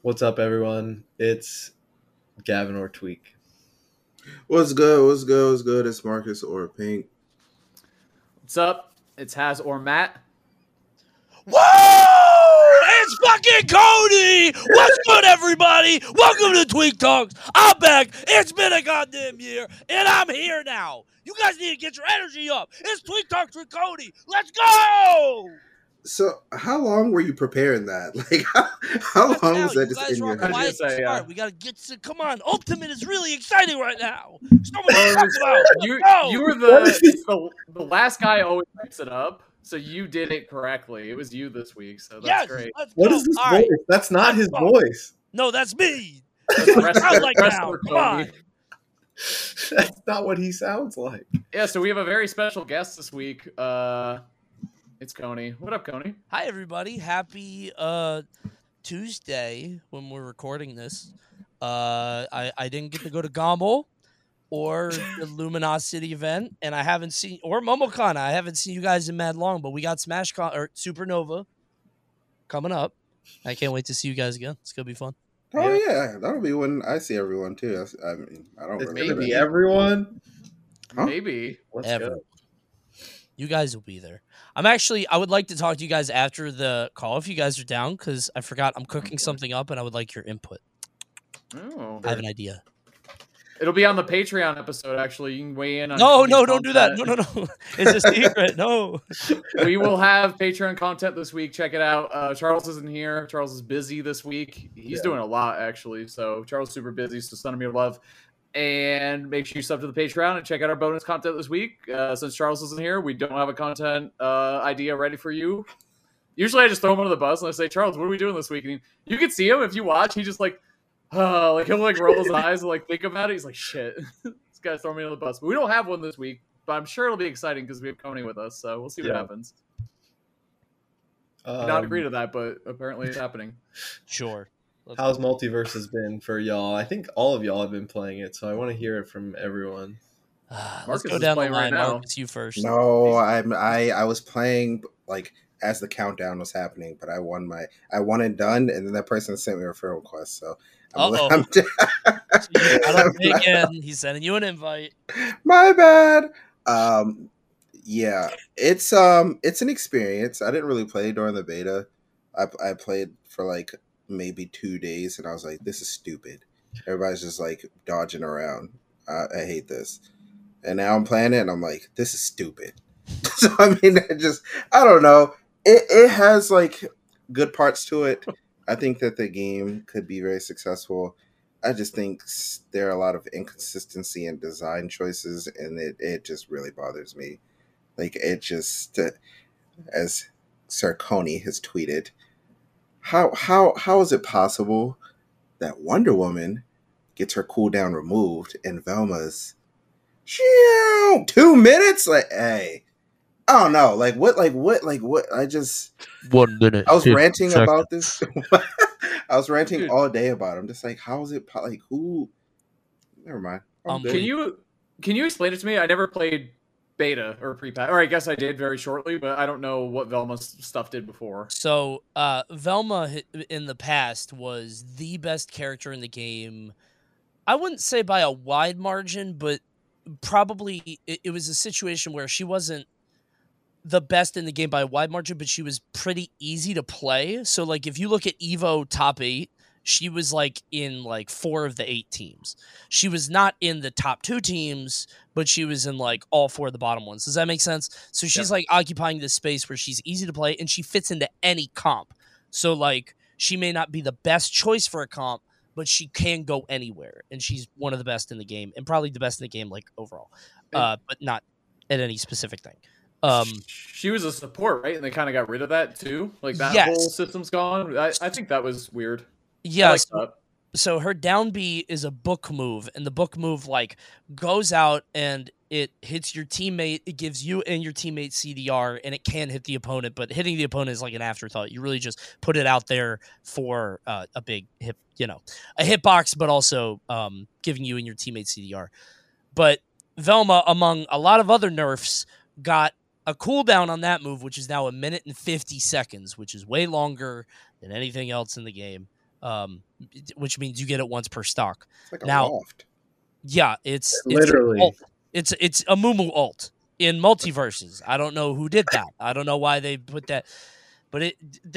What's up, everyone? It's Gavin or Tweak. What's good? What's good? What's good? It's Marcus or Pink. What's up? It's Haz or Matt. Whoa! It's fucking Cody! What's good, everybody? Welcome to Tweak Talks. I'm back. It's been a goddamn year, and I'm here now. You guys need to get your energy up. It's Tweak Talks with Cody. Let's go! So, how long were you preparing that? Like, how long was that You just guys in are your all head? quiet to Yeah. start. We gotta get to. Come on, Ultimate is really exciting right now. So much to talk about. You were the last guy always picks it up, so you did it correctly. It was you this week, so that's great. Let's What go. is this All voice? right. That's not his Let's go. voice. No, that's me. That's the rest Sound of like the rest now. of Come on. Cody. That's not what he sounds like. Yeah, so we have a very special guest this week. It's Coney. What up, Coney? Hi, everybody. Happy Tuesday when we're recording this. I didn't get to go to Gombo or the Luminosity event, and I haven't seen, or MomoCon. I haven't seen you guys in mad long, but we got SmashCon or Supernova coming up. I can't wait to see you guys again. It's going to be fun. Oh yeah, that'll be when I see everyone too. I mean, I don't It's remember gonna be that. everyone. Huh? Maybe. Let's Ever. go. You guys will be there. I would like to talk to you guys after the call if you guys are down, because I forgot I'm cooking something up and I would like your input. Oh. I have an idea. It'll be on the Patreon episode, actually. You can weigh in on No, Coney's don't do that. content. No. It's a secret. No. We will have Patreon content this week. Check it out. Charles isn't here. Charles is busy this week. He's doing a lot, actually. So Charles is super busy, so send him your love. And make sure you sub to the Patreon and check out our bonus content this week. Since Charles isn't here, we don't have a content idea ready for you. Usually I just throw him under the bus and I say, Charles, what are we doing this week? And you can see him if you watch. He just he'll roll his eyes and think about it. He's like, shit, this guy's throwing me under the bus. But we don't have one this week, but I'm sure it'll be exciting because we have Coney with us. So we'll see what happens. I don't agree to that, but apparently it's happening. Sure. How's Multiverses been for y'all? I think all of y'all have been playing it, so I want to hear it from everyone. Let's Marcus go is down the playing right line. now. Marcus, you first. No, I was playing as the countdown was happening, but I won it done, and then that person sent me a referral request. So I'm Again, he's sending you an invite. My bad. Yeah, it's an experience. I didn't really play during the beta. I played for maybe 2 days, and I was like, this is stupid. Everybody's just dodging around. I hate this. And now I'm playing it, and I'm like, this is stupid. So I mean, I don't know. It has good parts to it. I think that the game could be very successful. I just think there are a lot of inconsistency in design choices, and it just really bothers me. It just, as Sir Coney has tweeted, how is it possible that Wonder Woman gets her cooldown removed and Velma's 2 minutes? Hey, I don't know. What? I just 1 minute. I was ranting about this. I was ranting Dude. all day about it. I'm just how is it who? Never mind. Can you explain it to me? I never played beta or pre-patch, or I guess I did very shortly, but I don't know what Velma's stuff did before. So, Velma in the past was the best character in the game. I wouldn't say by a wide margin, but probably it was a situation where she wasn't the best in the game by a wide margin, but she was pretty easy to play. So, if you look at EVO top 8, she was in 4 of the 8 teams. She was not in the top 2 teams, but she was in all 4 of the bottom ones. Does that make sense? So she's occupying this space where she's easy to play and she fits into any comp. So she may not be the best choice for a comp, but she can go anywhere. And she's one of the best in the game and probably the best in the game overall, but not at any specific thing. She was a support, right? And they kind of got rid of that too. That Yes. whole system's gone. I think that was weird. Yeah. That. So her down B is a book move, and the book move goes out and it hits your teammate. It gives you and your teammate CDR, and it can hit the opponent, but hitting the opponent is an afterthought. You really just put it out there for a big hit, a hitbox, but also giving you and your teammate CDR. But Velma, among a lot of other nerfs, got a cooldown on that move, which is now 1 minute and 50 seconds, which is way longer than anything else in the game. which means you get it once per stock. It's like a Now, loft. yeah, it's Literally. it's a Mumu ult in Multiverses. I don't know who did that. I don't know why they put that, but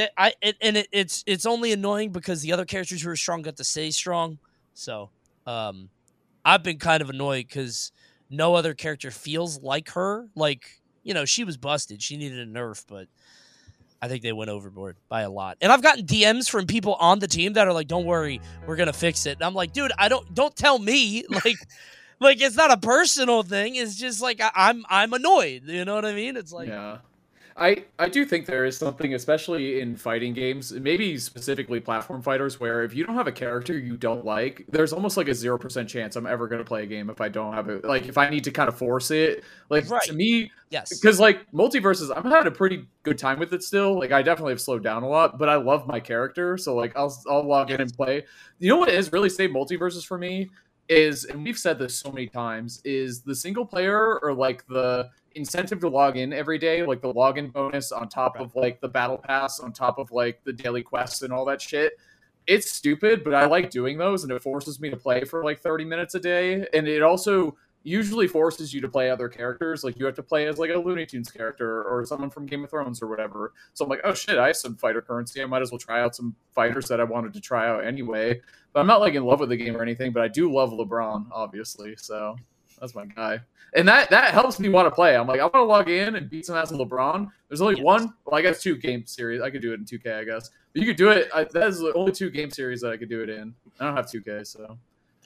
it's only annoying because the other characters who are strong got to stay strong. So, I've been kind of annoyed because no other character feels like her. Like, she was busted. She needed a nerf, but I think they went overboard by a lot. And I've gotten DMs from people on the team that are like, "Don't worry, we're gonna fix it." And I'm like, dude, don't tell me. Like it's not a personal thing. It's just like I'm annoyed. You know what I mean? It's like, yeah. I do think there is something, especially in fighting games, maybe specifically platform fighters, where if you don't have a character you don't like, there's almost like a 0% chance I'm ever going to play a game if I don't have it. Like, if I need to kind of force it, like, Right. to me, yes, because, like, Multiverses, I'm having a pretty good time with it still. Like, I definitely have slowed down a lot, but I love my character, so, like, I'll log in and play. You know what has really saved Multiverses for me is, and we've said this so many times, is the single player, or, like, the incentive to log in every day, like the login bonus on top of like the battle pass, on top of like the daily quests and all that shit. It's stupid, but I like doing those, and it forces me to play for like 30 minutes a day. And it also usually forces you to play other characters. Like, you have to play as like a Looney Tunes character or someone from Game of Thrones or whatever. So I'm like, oh shit, I have some fighter currency. I might as well try out some fighters that I wanted to try out anyway. But I'm not like in love with the game or anything, but I do love LeBron, obviously. So that's my guy. And that helps me want to play. I'm like, I want to log in and beat some ass with LeBron. There's only one, well, I guess 2 game series. I could do it in 2K, I guess. But you could do it. That is the only 2 game series that I could do it in. I don't have 2K, so.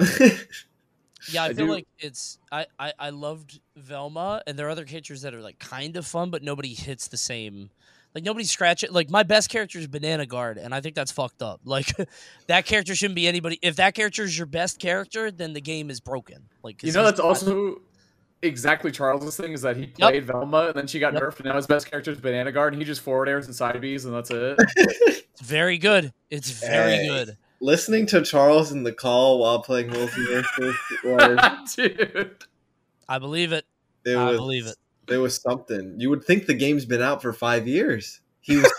Yeah, I feel like it's I loved Velma, and there are other characters that are like kind of fun, but nobody hits the same. Like, nobody scratch it. Like, my best character is Banana Guard, and I think that's fucked up. Like, that character shouldn't be anybody. If that character is your best character, then the game is broken. Like, that's also exactly Charles's thing, is that he played Velma, and then she got nerfed, and now his best character is Banana Guard, and he just forward airs and side Bs, and that's it. It's very good. It's very good. Listening to Charles in the call while playing Multiverses was... Dude. I believe it. I believe it. It was something. You would think the game's been out for 5 years. He was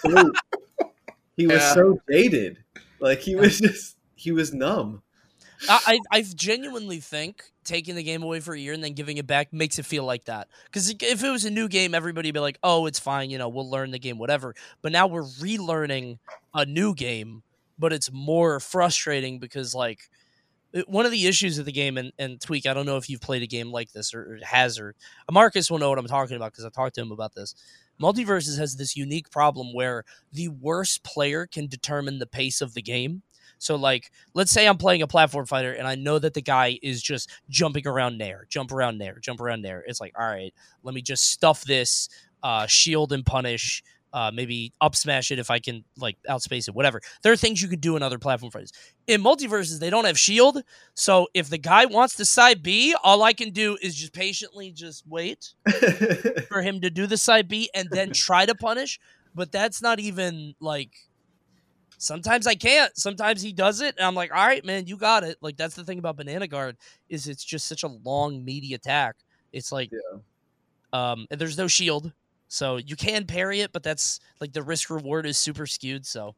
so jaded. Like, he was numb. I genuinely think taking the game away for a year and then giving it back makes it feel like that. Because if it was a new game, everybody would be like, oh, it's fine, we'll learn the game, whatever. But now we're relearning a new game, but it's more frustrating because, like, one of the issues of the game, and Tweak, I don't know if you've played a game like this or Marcus will know what I'm talking about because I talked to him about this. Multiverses has this unique problem where the worst player can determine the pace of the game. So, like, let's say I'm playing a platform fighter and I know that the guy is just jumping around Nair, jump around Nair, jump around Nair. It's like, all right, let me just stuff this, shield and punish, maybe up smash it if I can, like, outspace it, whatever. There are things you could do in other platform fighters. In Multiverses, they don't have shield, so if the guy wants to side B, all I can do is just patiently just wait for him to do the side B and then try to punish, but that's not even, like... Sometimes I can't. Sometimes he does it, and I'm like, all right, man, you got it. Like, that's the thing about Banana Guard, is it's just such a long, meaty attack. It's like, and there's no shield, so you can parry it, but that's, like, the risk-reward is super skewed, so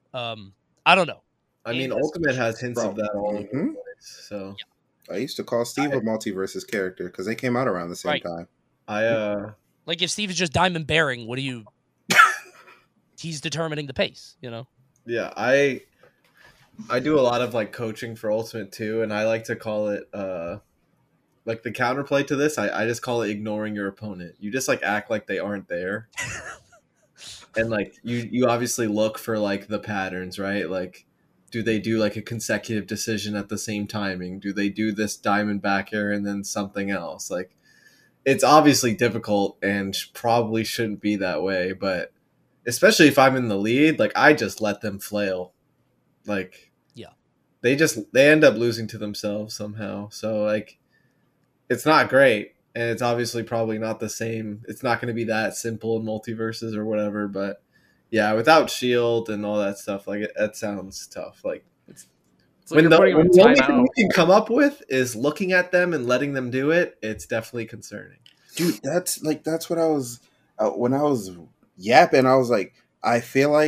I don't know. I mean, Ultimate has hints of that all over the place, so... Yeah. I used to call Steve a Multiverses character, because they came out around the same time. Like, if Steve is just Diamond Bearing, what do you... He's determining the pace, Yeah, I do a lot of, like, coaching for Ultimate too, and I like to call it like, the counterplay to this. I just call it ignoring your opponent. You just, like, act like they aren't there, and, like, you obviously look for, like, the patterns, right? Like, do they do, like, a consecutive decision at the same timing? Do they do this diamond back air and then something else? Like, it's obviously difficult and probably shouldn't be that way, but especially if I'm in the lead, like, I just let them flail. Like, yeah, they end up losing to themselves somehow. So, like, it's not great, and it's obviously probably not the same. It's not going to be that simple in Multiverses or whatever. But yeah, without shield and all that stuff, like, that sounds tough. Like, it's like when the only thing you can come up with is looking at them and letting them do it, it's definitely concerning. Dude, that's what I was when I was yapping. I was like, I feel like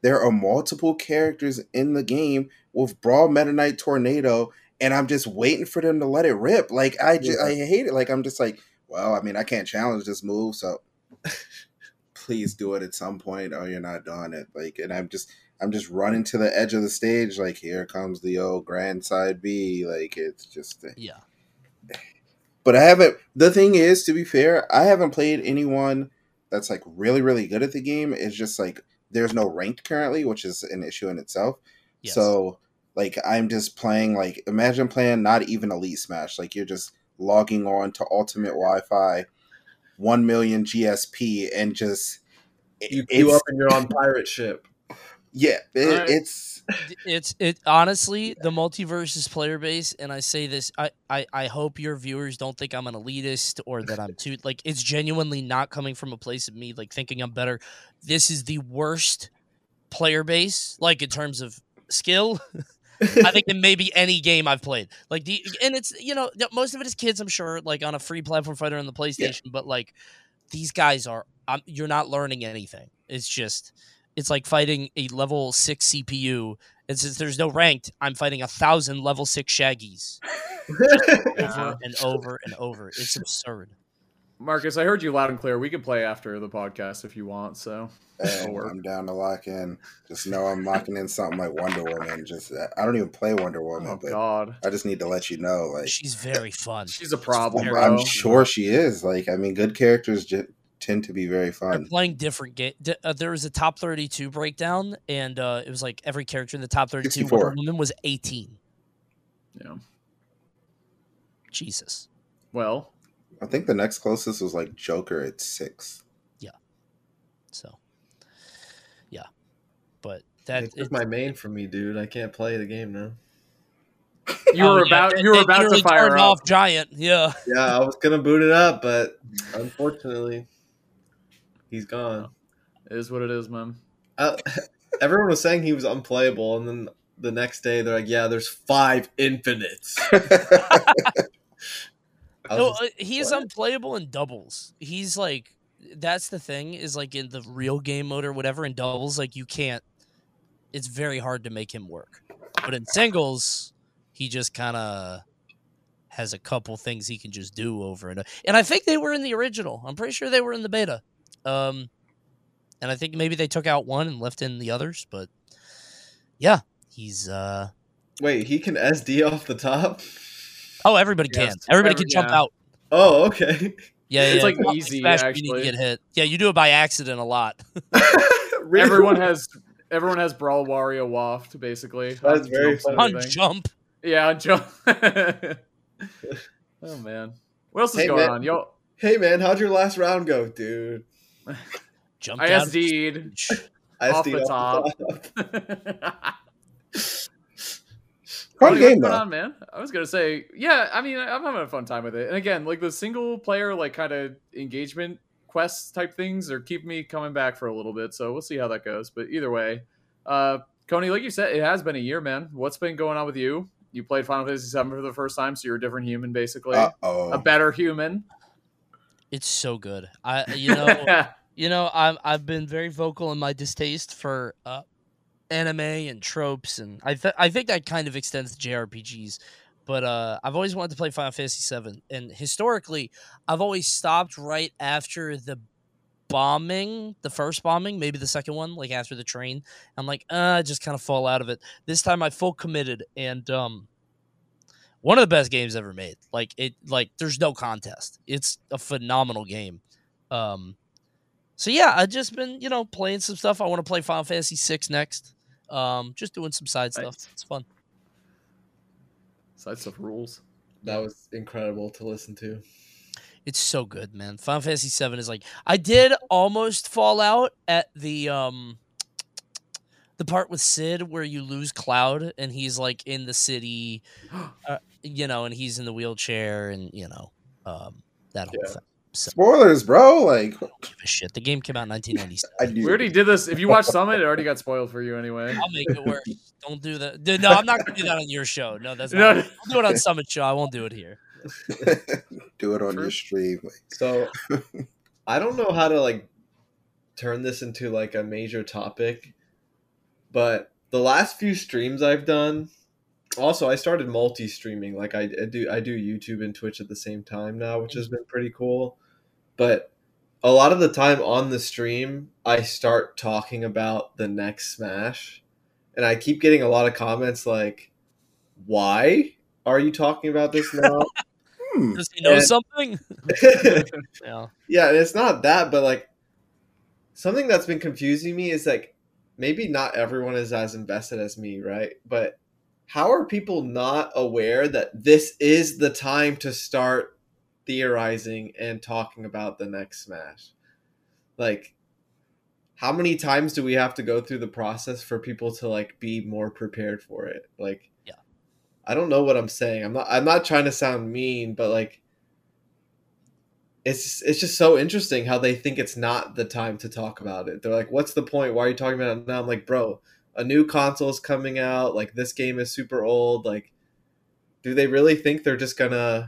there are multiple characters in the game with Brawl, Meta Knight, Tornado, and I'm just waiting for them to let it rip. Like I hate it. Like I'm just like, well, I mean, I can't challenge this move, so please do it at some point, or you're not doing it. Like, and I'm just running to the edge of the stage. Like, here comes the old Grand Side B. Like, it's just Yeah. But I haven't. The thing is, to be fair, I haven't played anyone that's like really, really good at the game. It's just like there's no ranked currently, which is an issue in itself. Yes. So, like, I'm just playing. Like, imagine playing not even Elite Smash. Like, you're just logging on to Ultimate Wi-Fi, 1 million GSP, and just You queue up and you're on pirate ship. Yeah, it's honestly the Multiversus player base, and I say this, I hope your viewers don't think I'm an elitist or that I'm too like, it's genuinely not coming from a place of me like thinking I'm better. This is the worst player base, like in terms of skill. I think in maybe any game I've played. Like and it's, you know, most of it is kids, I'm sure, like on a free platform fighter on the PlayStation, but like these guys are you're not learning anything. It's like fighting a level 6 CPU, and since there's no ranked, I'm fighting 1,000 level 6 Shaggies over and over and over. It's absurd. Marcus, I heard you loud and clear. We can play after the podcast if you want. So I'm down to lock in. Just know I'm locking in something like Wonder Woman. I don't even play Wonder Woman, but God, I just need to let you know, like she's very fun. She's a problem. I'm sure she is. Like, I mean, good characters tend to be very fun. They're playing different game. There was a top 32 breakdown, and it was like every character in the top 32. 64. Wonder Woman was 18. Yeah. Jesus. Well, I think the next closest was like Joker at 6. Yeah. So. Yeah. But that it's my main for me, dude. I can't play the game now. You were about to fire off Giant. Yeah. Yeah, I was gonna boot it up, but unfortunately, he's gone. It is what it is, man. Everyone was saying he was unplayable, and then the next day they're like, "Yeah, there's 5 infinites." No, he's unplayable in doubles. He's like, that's the thing, is like in the real game mode or whatever, in doubles, like you can't, it's very hard to make him work. But in singles, he just kind of has a couple things he can just do over and over. And I think they were in the original. I'm pretty sure they were in the beta. And I think maybe they took out one and left in the others, but yeah, he's Wait, he can SD off the top? Oh, everybody can. Everybody can jump out. Oh, okay. Yeah, it's like not easy. Smash, Actually, you need to get hit. Yeah, you do it by accident a lot. Really? Everyone has Brawl Wario Waft basically. That's very funny. On jump. Yeah, on jump. Oh man, what else is going on, yo? Hey man, how'd your last round go, dude? Jumped I out SD'd I off SD'd the top. Fun game, what's going though. on, man? I was gonna say, yeah. I mean, I'm having a fun time with it. And again, like the single player, like kind of engagement quests type things are keeping me coming back for a little bit. So we'll see how that goes. But either way, Coney, like you said, it has been a year, man. What's been going on with you? You played Final Fantasy VII for the first time, so you're a different human, basically. A better human. It's so good. I've been very vocal in my distaste for anime and tropes, and I think that kind of extends to JRPGs. But I've always wanted to play Final Fantasy VII, and historically, I've always stopped right after the first bombing, maybe the second one, like after the train. I'm like, I just kind of fall out of it. This time I full committed, and one of the best games ever made. Like there's no contest. It's a phenomenal game. So yeah, I've just been, playing some stuff. I want to play Final Fantasy VI next. Just doing some side stuff. It's fun. Side stuff rules. That was incredible to listen to. It's so good, man. Final Fantasy VII is like, I did almost fall out at the part with Sid where you lose Cloud and he's like in the city, and he's in the wheelchair and that whole thing. So, spoilers, bro. Like, don't give a shit. The game came out in 1997. We already did this. If you watch Summit, it already got spoiled for you anyway. I'll make it worse. Don't do that. No, I'm not going to do that on your show. No, that's not. I'll do it on Summit show. I won't do it here. Do it on your stream. So, I don't know how to turn this into a major topic, but the last few streams I've done. Also, I started multi-streaming. Like I do YouTube and Twitch at the same time now, which has been pretty cool. But a lot of the time on the stream, I start talking about the next Smash, and I keep getting a lot of comments like, "Why are you talking about this now?" Does he know something? Yeah. Yeah, and it's not that, but like something that's been confusing me is like maybe not everyone is as invested as me, right? But how are people not aware that this is the time to start theorizing and talking about the next Smash? Like, how many times do we have to go through the process for people to like be more prepared for it? Like, yeah, I don't know what I'm saying. I'm not trying to sound mean, but like, it's just so interesting how they think it's not the time to talk about it. They're like, "What's the point? Why are you talking about it now?" I'm like, "Bro, a new console is coming out. Like, this game is super old. Like, do they really think they're just gonna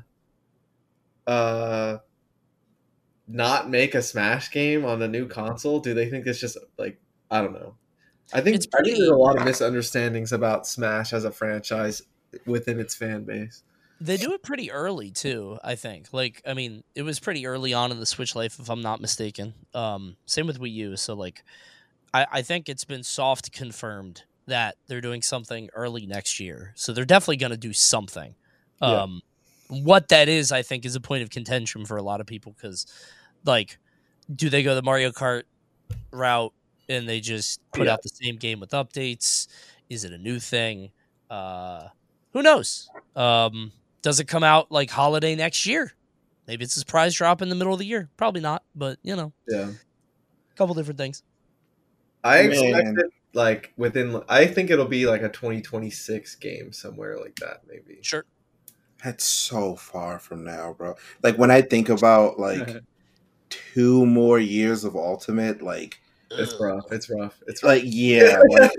not make a Smash game on a new console? Do they think it's just like, I don't know. I think there's a lot of misunderstandings about Smash as a franchise within its fan base. They do it pretty early too, I think. Like, I mean, it was pretty early on in the Switch life, if I'm not mistaken. Same with Wii U. So like, I think it's been soft confirmed that they're doing something early next year. So they're definitely going to do something. Yeah. What that is, I think, is a point of contention for a lot of people because, like, do they go the Mario Kart route and they just put out the same game with updates? Is it a new thing? Who knows? Does it come out like holiday next year? Maybe it's a surprise drop in the middle of the year. Probably not, but you know, yeah, a couple different things. I expect it like within. I think it'll be like a 2026 game somewhere like that, maybe. Sure. That's so far from now, bro. Like when I think about like 2 more years of Ultimate, like it's rough. It's rough. It's like yeah, like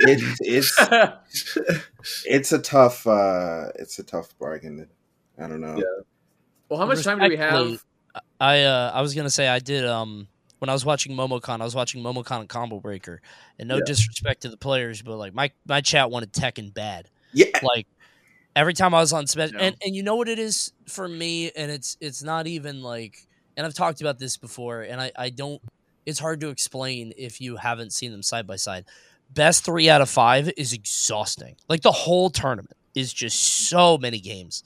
it's a tough bargain. I don't know. Yeah. Well, how much time do we have? I was gonna say I did when I was watching Momocon, I was watching Momocon and Combo Breaker, and no disrespect to the players, but like my chat wanted Tekken bad. Yeah, like every time I was on Smash, and you know what it is for me, and it's not even like, and I've talked about this before, and I don't. It's hard to explain if you haven't seen them side by side. Best 3 out of 5 is exhausting. Like the whole tournament is just so many games.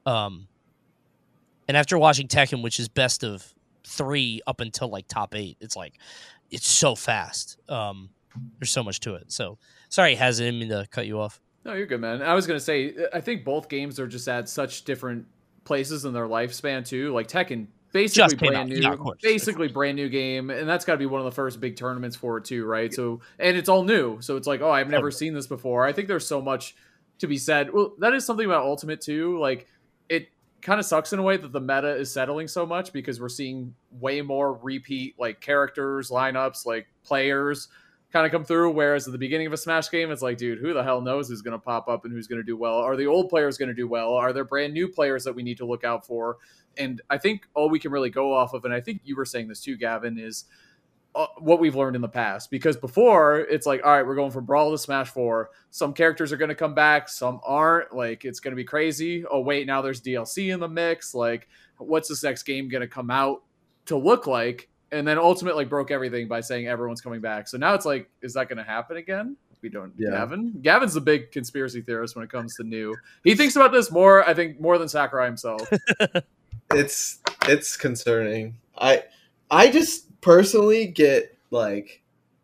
And after watching Tekken, which is best of 3 up until like top 8, it's like it's so fast. There's so much to it. So sorry, Haz, I didn't mean to cut you off. No, you're good, man. I was gonna say, I think both games are just at such different places in their lifespan too. Like Tekken, basically brand new, brand new game, and that's got to be one of the first big tournaments for it too, right? So, and it's all new, so it's like, oh, I've never seen this before. I think there's so much to be said. Well, that is something about Ultimate too. Like, it kind of sucks in a way that the meta is settling so much because we're seeing way more repeat like characters, lineups, like players kind of come through, whereas at the beginning of a Smash game, it's like, dude, who the hell knows who's going to pop up and who's going to do well? Are the old players going to do well? Are there brand new players that we need to look out for? And I think all we can really go off of, and I think you were saying this too, Gavin, is what we've learned in the past. Because before, it's like, all right, we're going from Brawl to Smash 4. Some characters are going to come back, some aren't. Like, it's going to be crazy. Oh, wait, now there's DLC in the mix. Like, what's this next game going to come out to look like? And then Ultimate like broke everything by saying everyone's coming back. So now it's like, is that going to happen again? We don't. Yeah. Gavin's the big conspiracy theorist when it comes to new. He thinks about this more, I think, more than Sakurai himself. It's concerning. I just personally get like,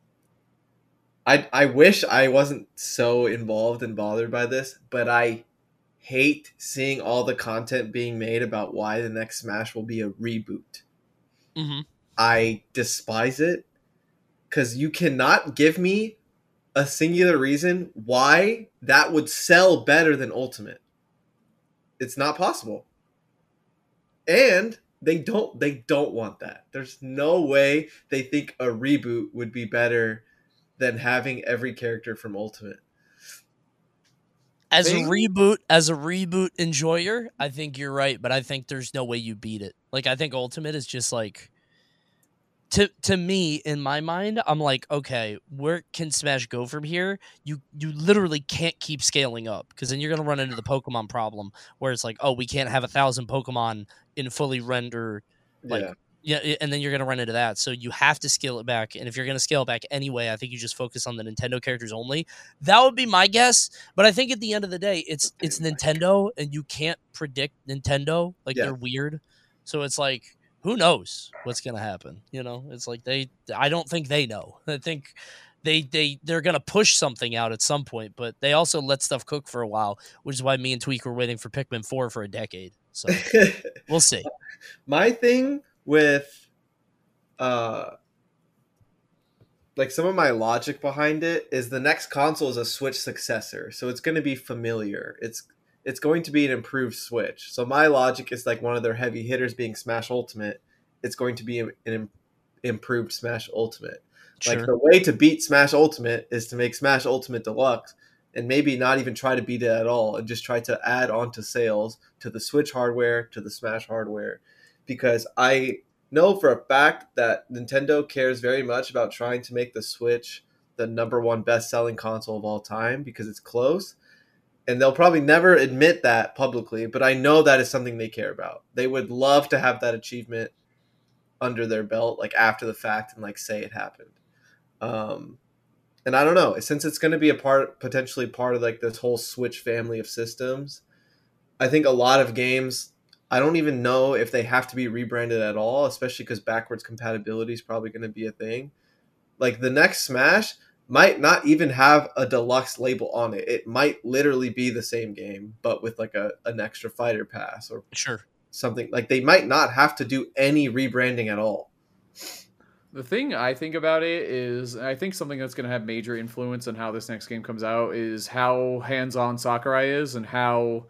I wish I wasn't so involved and bothered by this, but I hate seeing all the content being made about why the next Smash will be a reboot. Mm-hmm. I despise it because you cannot give me a singular reason why that would sell better than Ultimate. It's not possible. And they don't want that. There's no way they think a reboot would be better than having every character from Ultimate. As a reboot enjoyer, I think you're right, but I think there's no way you beat it. Like, I think Ultimate is just like to me, in my mind, I'm like, okay, where can Smash go from here? You literally can't keep scaling up, because then you're gonna run into the Pokemon problem where it's like, oh, we can't have 1,000 Pokemon in fully render, like, Yeah. yeah, and then you're gonna run into that. So you have to scale it back, and if you're gonna scale it back anyway, I think you just focus on the Nintendo characters only. That would be my guess. But I think at the end of the day, it's Nintendo, and you can't predict Nintendo. Like, Yeah. they're weird, so it's like, who knows what's gonna happen? It's like I don't think they know. I think they're gonna push something out at some point, but they also let stuff cook for a while, which is why me and Tweak were waiting for Pikmin 4 for a decade. So we'll see. My thing with like some of my logic behind it is the next console is a Switch successor, so it's going to be familiar. It's going to be an improved Switch. So my logic is like one of their heavy hitters being Smash Ultimate. It's going to be an improved Smash Ultimate. Sure. Like the way to beat Smash Ultimate is to make Smash Ultimate Deluxe and maybe not even try to beat it at all and just try to add on to sales to the Switch hardware, to the Smash hardware. Because I know for a fact that Nintendo cares very much about trying to make the Switch the #1 best-selling console of all time because it's close. And they'll probably never admit that publicly, but I know that is something they care about. They would love to have that achievement under their belt, like after the fact, and like say it happened. And I don't know, since it's going to be potentially part of like this whole Switch family of systems, I think a lot of games, I don't even know if they have to be rebranded at all, especially because backwards compatibility is probably going to be a thing. Like the next Smash might not even have a deluxe label on it. It might literally be the same game, but with like an extra fighter pass or Sure. something. Like they might not have to do any rebranding at all. The thing I think about it is, I think something that's going to have major influence on how this next game comes out is how hands-on Sakurai is and how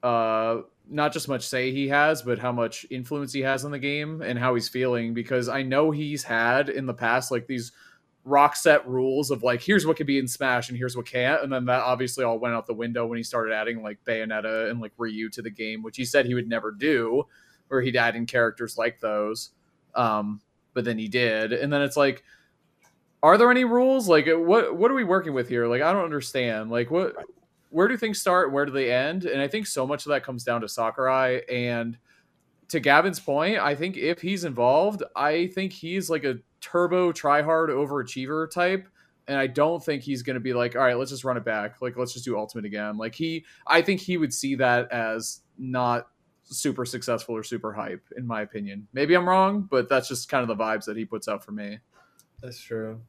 not just much say he has, but how much influence he has on the game and how he's feeling. Because I know he's had in the past like these rock set rules of like, here's what can be in Smash and here's what can't, and then that obviously all went out the window when he started adding like Bayonetta and like Ryu to the game, which he said he would never do, where he'd add in characters like those. But then he did, and then it's like, are there any rules? Like, what are we working with here? Like, I don't understand. Like, where do things start? Where do they end? And I think so much of that comes down to Sakurai. And to Gavin's point, I think if he's involved, I think he's like a turbo tryhard overachiever type. And I don't think he's going to be like, all right, let's just run it back. Like, let's just do Ultimate again. Like I think he would see that as not super successful or super hype, in my opinion. Maybe I'm wrong, but that's just kind of the vibes that he puts out for me. That's true.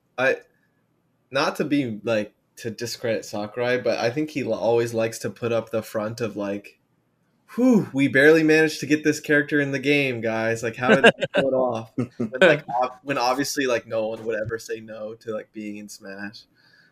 Not to be like to discredit Sakurai, but I think he always likes to put up the front of like, whew, we barely managed to get this character in the game, guys. Like, how did it pull it off? When obviously, like, no one would ever say no to like being in Smash.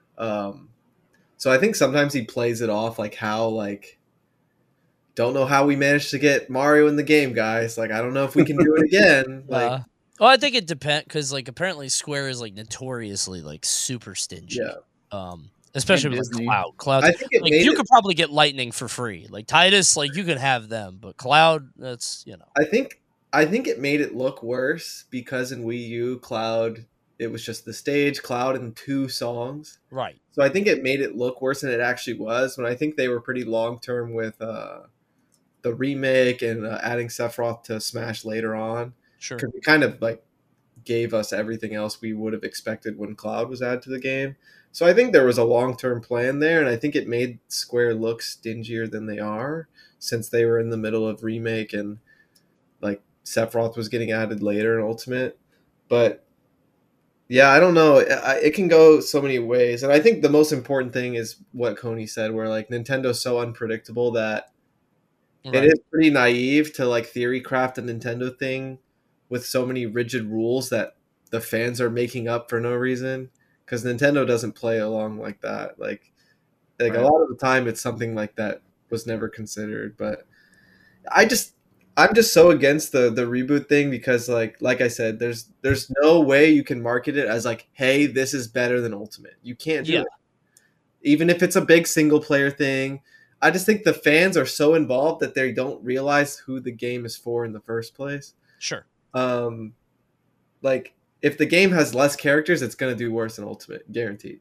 So I think sometimes he plays it off like how like, don't know how we managed to get Mario in the game, guys. Like, I don't know if we can do it again. Like, well, I think it depends because like apparently Square is like notoriously like super stingy. yeah. Especially with like Cloud. I think like, you could probably get Lightning for free. Like Tidus, like you could have them, but Cloud, that's I think it made it look worse because in Wii U, Cloud, it was just the stage, Cloud, and 2 songs. Right. So I think it made it look worse than it actually was. When I think they were pretty long term with the remake and adding Sephiroth to Smash later on. Sure. Because it kind of like gave us everything else we would have expected when Cloud was added to the game. So I think there was a long-term plan there, and I think it made Square look stingier than they are since they were in the middle of remake and like Sephiroth was getting added later in Ultimate. But yeah, I don't know. It can go so many ways, and I think the most important thing is what Coney said, where like Nintendo's so unpredictable that it is pretty naive to like theory craft a Nintendo thing with so many rigid rules that the fans are making up for no reason. Because Nintendo doesn't play along like that. Like right. A lot of the time, it's something like that was never considered. But I'm just so against the reboot thing because, like I said, there's no way you can market it as like, hey, this is better than Ultimate. You can't do it, even if it's a big single player thing. I just think the fans are so involved that they don't realize who the game is for in the first place. Sure. Like. if the game has less characters, it's gonna do worse in Ultimate, guaranteed.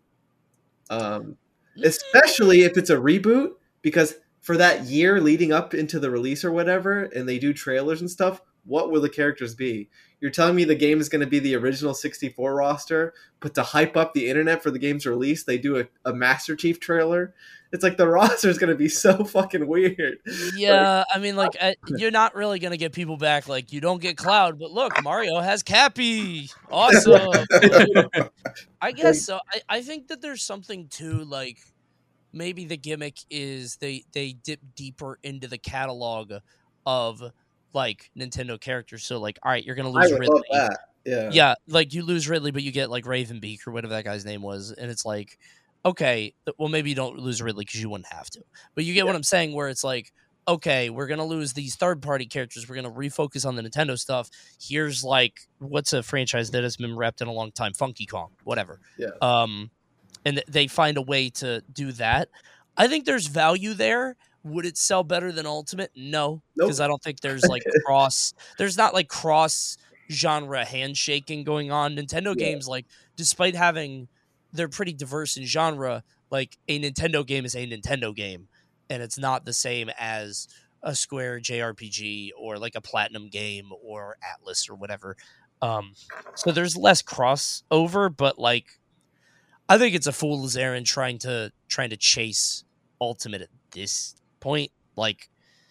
Especially if it's a reboot, because for that year leading up into the release or whatever, and they do trailers and stuff, what will the characters be? You're telling me the game is going to be the original 64 roster, but to hype up the internet for the game's release, they do a Master Chief trailer? It's like the roster is going to be so fucking weird. Yeah, I mean, like, you're not really going to get people back. Like, you don't get Cloud, but look, Mario has Cappy. Awesome. I guess so. I think that there's something to, like, maybe the gimmick is they dip deeper into the catalog of, like, Nintendo characters. So, like, all right, you're going to lose Ridley. Love that. Yeah, like, you lose Ridley, but you get, like, Ravenbeak or whatever that guy's name was. And it's like, okay, well, maybe you don't lose Ridley because you wouldn't have to. But you get what I'm saying, where it's like, okay, we're going to lose these third-party characters. We're going to refocus on the Nintendo stuff. Here's, like, what's a franchise that has been repped in a long time? Funky Kong, whatever. Yeah. And they find a way to do that. I think there's value there. Would it sell better than Ultimate? No, because I don't think there's, like, there's not, like, cross-genre handshaking going on. Nintendo games, like, despite having... they're pretty diverse in genre. Like, a Nintendo game is a Nintendo game, and it's not the same as a Square JRPG or like a Platinum game or Atlas or whatever. So there's less crossover, but like, I think it's a fool's errand trying to chase Ultimate at this point. Like,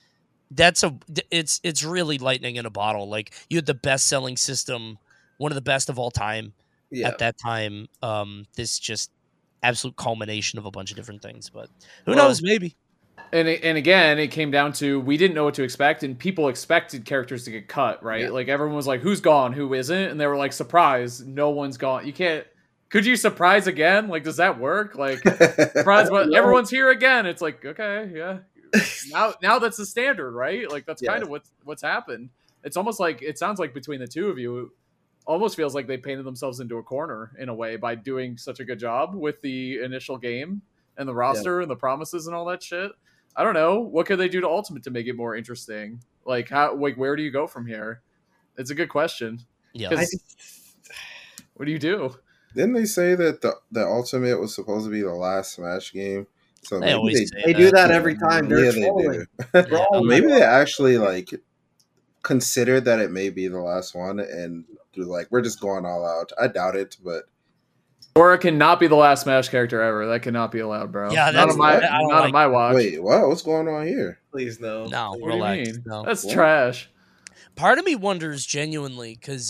it's really lightning in a bottle. Like, you had the best selling system, one of the best of all time. At that time, this just absolute culmination of a bunch of different things, but who knows, maybe. And again, it came down to, we didn't know what to expect, and people expected characters to get cut, right? Yeah. Like, everyone was like, who's gone, who isn't? And they were like, surprise, no one's gone. You can't, could you surprise again? Like, does that work? Like, surprise, but everyone's here again. It's like, okay, yeah. Now that's the standard, right? Like, that's kind of what's happened. It's almost like, it sounds like between the two of you, almost feels like they painted themselves into a corner in a way by doing such a good job with the initial game and the roster and the promises and all that shit. I don't know. What could they do to Ultimate to make it more interesting? Like, how? Like, where do you go from here? It's a good question. Yeah. What do you do? Didn't they say that the Ultimate was supposed to be the last Smash game? So they always they do that every time. They're trolling. They do. Maybe they actually like considered that it may be the last one and like, we're just going all out. I doubt it, but Sora cannot be the last Smash character ever. That cannot be allowed, bro. Yeah, not on my watch. Wait, what? What's going on here? Please no. No, what relax. do you mean? No. That's trash. Part of me wonders genuinely, because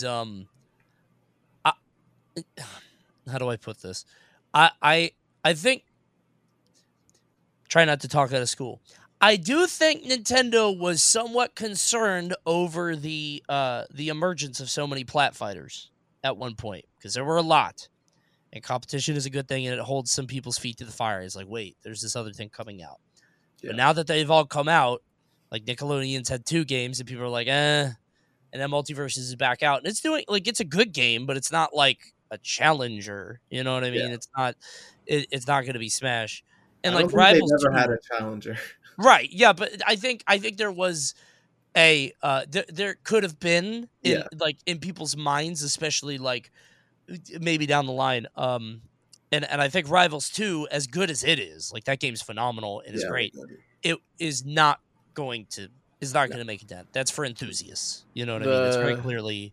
how do I put this? I think, try not to talk out of school. I do think Nintendo was somewhat concerned over the emergence of so many plat fighters at one point, because there were a lot, and competition is a good thing, and it holds some people's feet to the fire. It's like, wait, there's this other thing coming out. Yeah. But now that they've all come out, like Nickelodeon's had 2 games, and people are like, and then Multiverses is back out, and it's doing, like, it's a good game, but it's not like a challenger. You know what I mean? Yeah. It's not going to be Smash, and I like don't think Rivals they never 2, had a challenger. Right, yeah, but I think there was a there could have been in people's minds, especially like maybe down the line. And I think Rivals 2, as good as it is, like, that game's phenomenal and is great. It is not going to make it down. That's for enthusiasts. You know what I mean? It's very clearly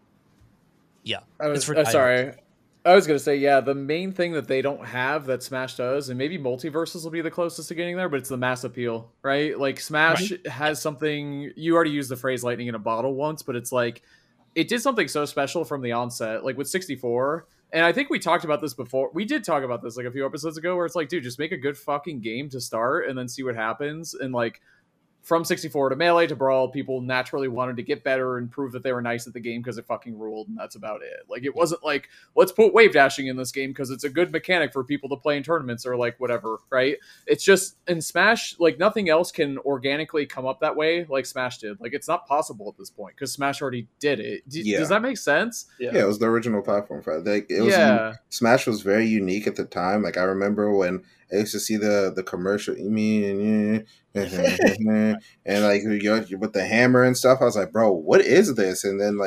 sorry. I was going to say, yeah, the main thing that they don't have that Smash does, and maybe Multiverses will be the closest to getting there, but it's the mass appeal, right? Like, Smash has something, you already used the phrase lightning in a bottle once, but it's like, it did something so special from the onset, like with 64. And I think we talked about this before. We did talk about this like a few episodes ago, where it's like, dude, just make a good fucking game to start and then see what happens. And like, from 64 to Melee to Brawl, people naturally wanted to get better and prove that they were nice at the game because it fucking ruled, and that's about it. Like, it wasn't like, let's put wave dashing in this game because it's a good mechanic for people to play in tournaments or like whatever, right? It's just, in Smash, like, nothing else can organically come up that way like Smash did. Like, it's not possible at this point because Smash already did it. Does that make sense? Yeah, it was the original platform for it. Like, it was Smash was very unique at the time. Like, I remember when I used to see the commercial, and like with the hammer and stuff. I was like, bro, what is this? And then like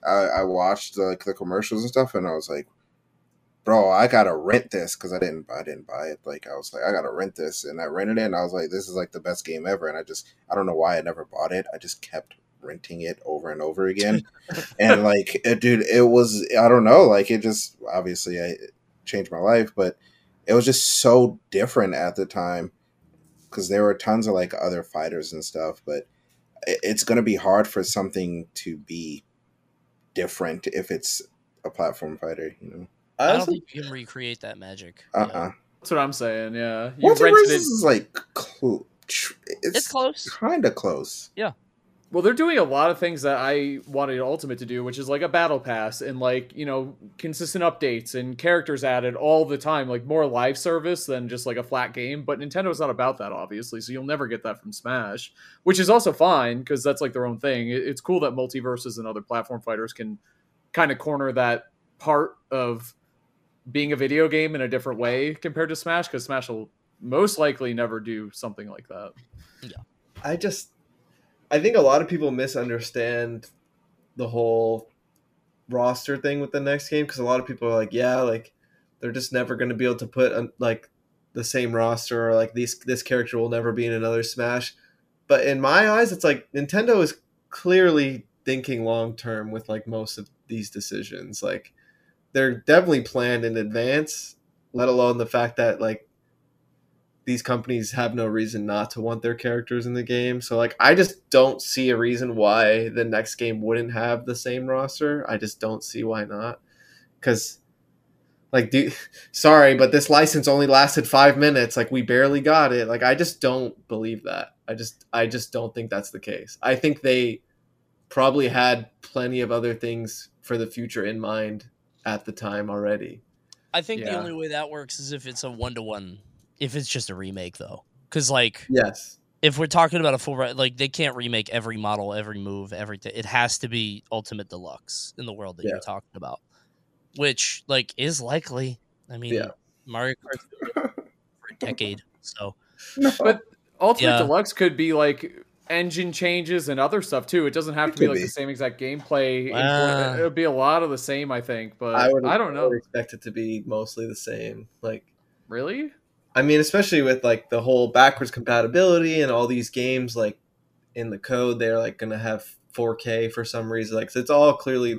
I watched the commercials and stuff, and I was like, bro, I gotta rent this because I didn't buy it. Like I was like, I gotta rent this, and I rented it, and I was like, this is like the best game ever. And I don't know why I never bought it. I just kept renting it over and over again, and like, dude, it was, I don't know, like it just obviously I changed my life, but it was just so different at the time because there were tons of like other fighters and stuff, but it's gonna be hard for something to be different if it's a platform fighter, you know. I I don't also think you can recreate that magic. That's what I'm saying. Yeah, you Multiverse rented it. is like It's it's close. kind of close. Well, they're doing a lot of things that I wanted Ultimate to do, which is like a battle pass and like, consistent updates and characters added all the time, like more live service than just like a flat game. But Nintendo's not about that, obviously, so you'll never get that from Smash, which is also fine because that's like their own thing. It's cool that multiverses and other platform fighters can kind of corner that part of being a video game in a different way compared to Smash, because Smash will most likely never do something like that. I think a lot of people misunderstand the whole roster thing with the next game, because a lot of people are like, yeah, like they're just never going to be able to put like the same roster, or like this character will never be in another Smash. But in my eyes, it's like Nintendo is clearly thinking long term with like most of these decisions. Like they're definitely planned in advance, let alone the fact that like these companies have no reason not to want their characters in the game. So like I just don't see a reason why the next game wouldn't have the same roster. I just don't see why not. Cuz like sorry, but this license only lasted 5 minutes. Like we barely got it. Like I just don't believe that. I just don't think that's the case. I think they probably had plenty of other things for the future in mind at the time already. I think the Yeah. only way that works is if it's a 1-to-1. If it's just a remake, though, because like Yes. if we're talking about a full like they can't remake every model, every move, everything. It has to be Ultimate Deluxe in the world that Yeah. you're talking about, which like is likely. I mean, Yeah. Mario Kart's been around for a decade, so But Ultimate Yeah. Deluxe could be like engine changes and other stuff too. It doesn't have It to be could like be. the same exact gameplay. Wow. It'll be a lot of the same, I think. But I I don't know. expect it to be mostly the same. Like Really? I mean, especially with like the whole backwards compatibility and all these games, like in the code, they're like going to have 4K for some reason. Like, so it's all clearly,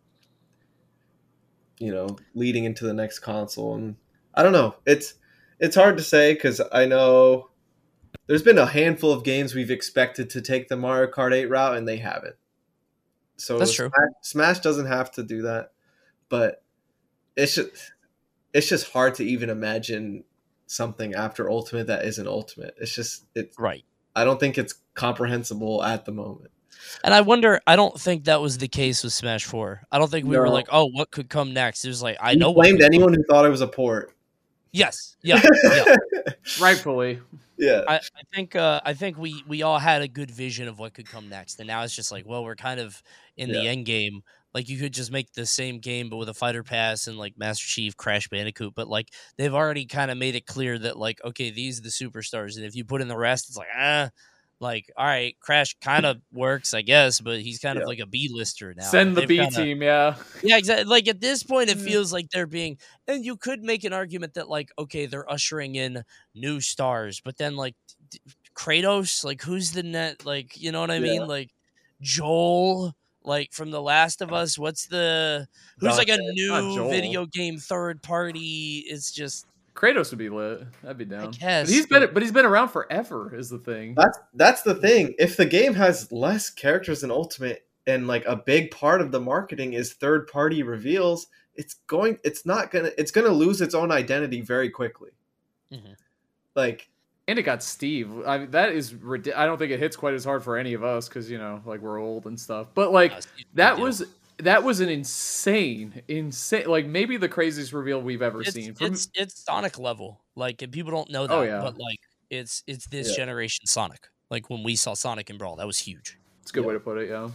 leading into the next console. And I don't know. It's hard to say because I know there's been a handful of games we've expected to take the Mario Kart 8 route and they haven't. So That's true. Smash doesn't have to do that, but it's just hard to even imagine something after Ultimate that isn't Ultimate. It's right. I don't think it's comprehensible at the moment. And I wonder. I don't think that was the case with Smash 4. I don't think we were No. like, oh, what could come next? It was like I You know. What blamed could come. anyone who thought it was a port. Yes. Yeah. Yeah. Rightfully. Yeah. I think we all had a good vision of what could come next, and now it's just like, well, we're kind of in the end game. Like you could just make the same game, but with a fighter pass and like Master Chief, Crash Bandicoot. But like they've already kind of made it clear that like, okay, these are the superstars, and if you put in the rest, it's like like all right, Crash kind of works, I guess, but he's kind of like a B-lister now. Send the They've B kinda- team, yeah. Yeah, exactly. Like at this point, it feels like they're being, and you could make an argument that like, okay, they're ushering in new stars, but then like Kratos, like who's the net, like you know what I mean, like Joel, like from The Last of Us. Who's like a Not new Joel. video game third party? It's just Kratos would be lit. That'd be down. guess, but he's been around forever. Is the thing. That's the thing. If the game has less characters than Ultimate and like a big part of the marketing is third party reveals, it's going to lose its own identity very quickly. Mhm. Like And it got Steve. I mean, that is I don't think it hits quite as hard for any of us because like we're old and stuff. But like that was an insane, like maybe the craziest reveal we've ever seen. It's Sonic level, like, and people don't know that. Oh, yeah. But like it's this generation Sonic. Like when we saw Sonic and Brawl, that was huge. It's a good way to put it. Yeah.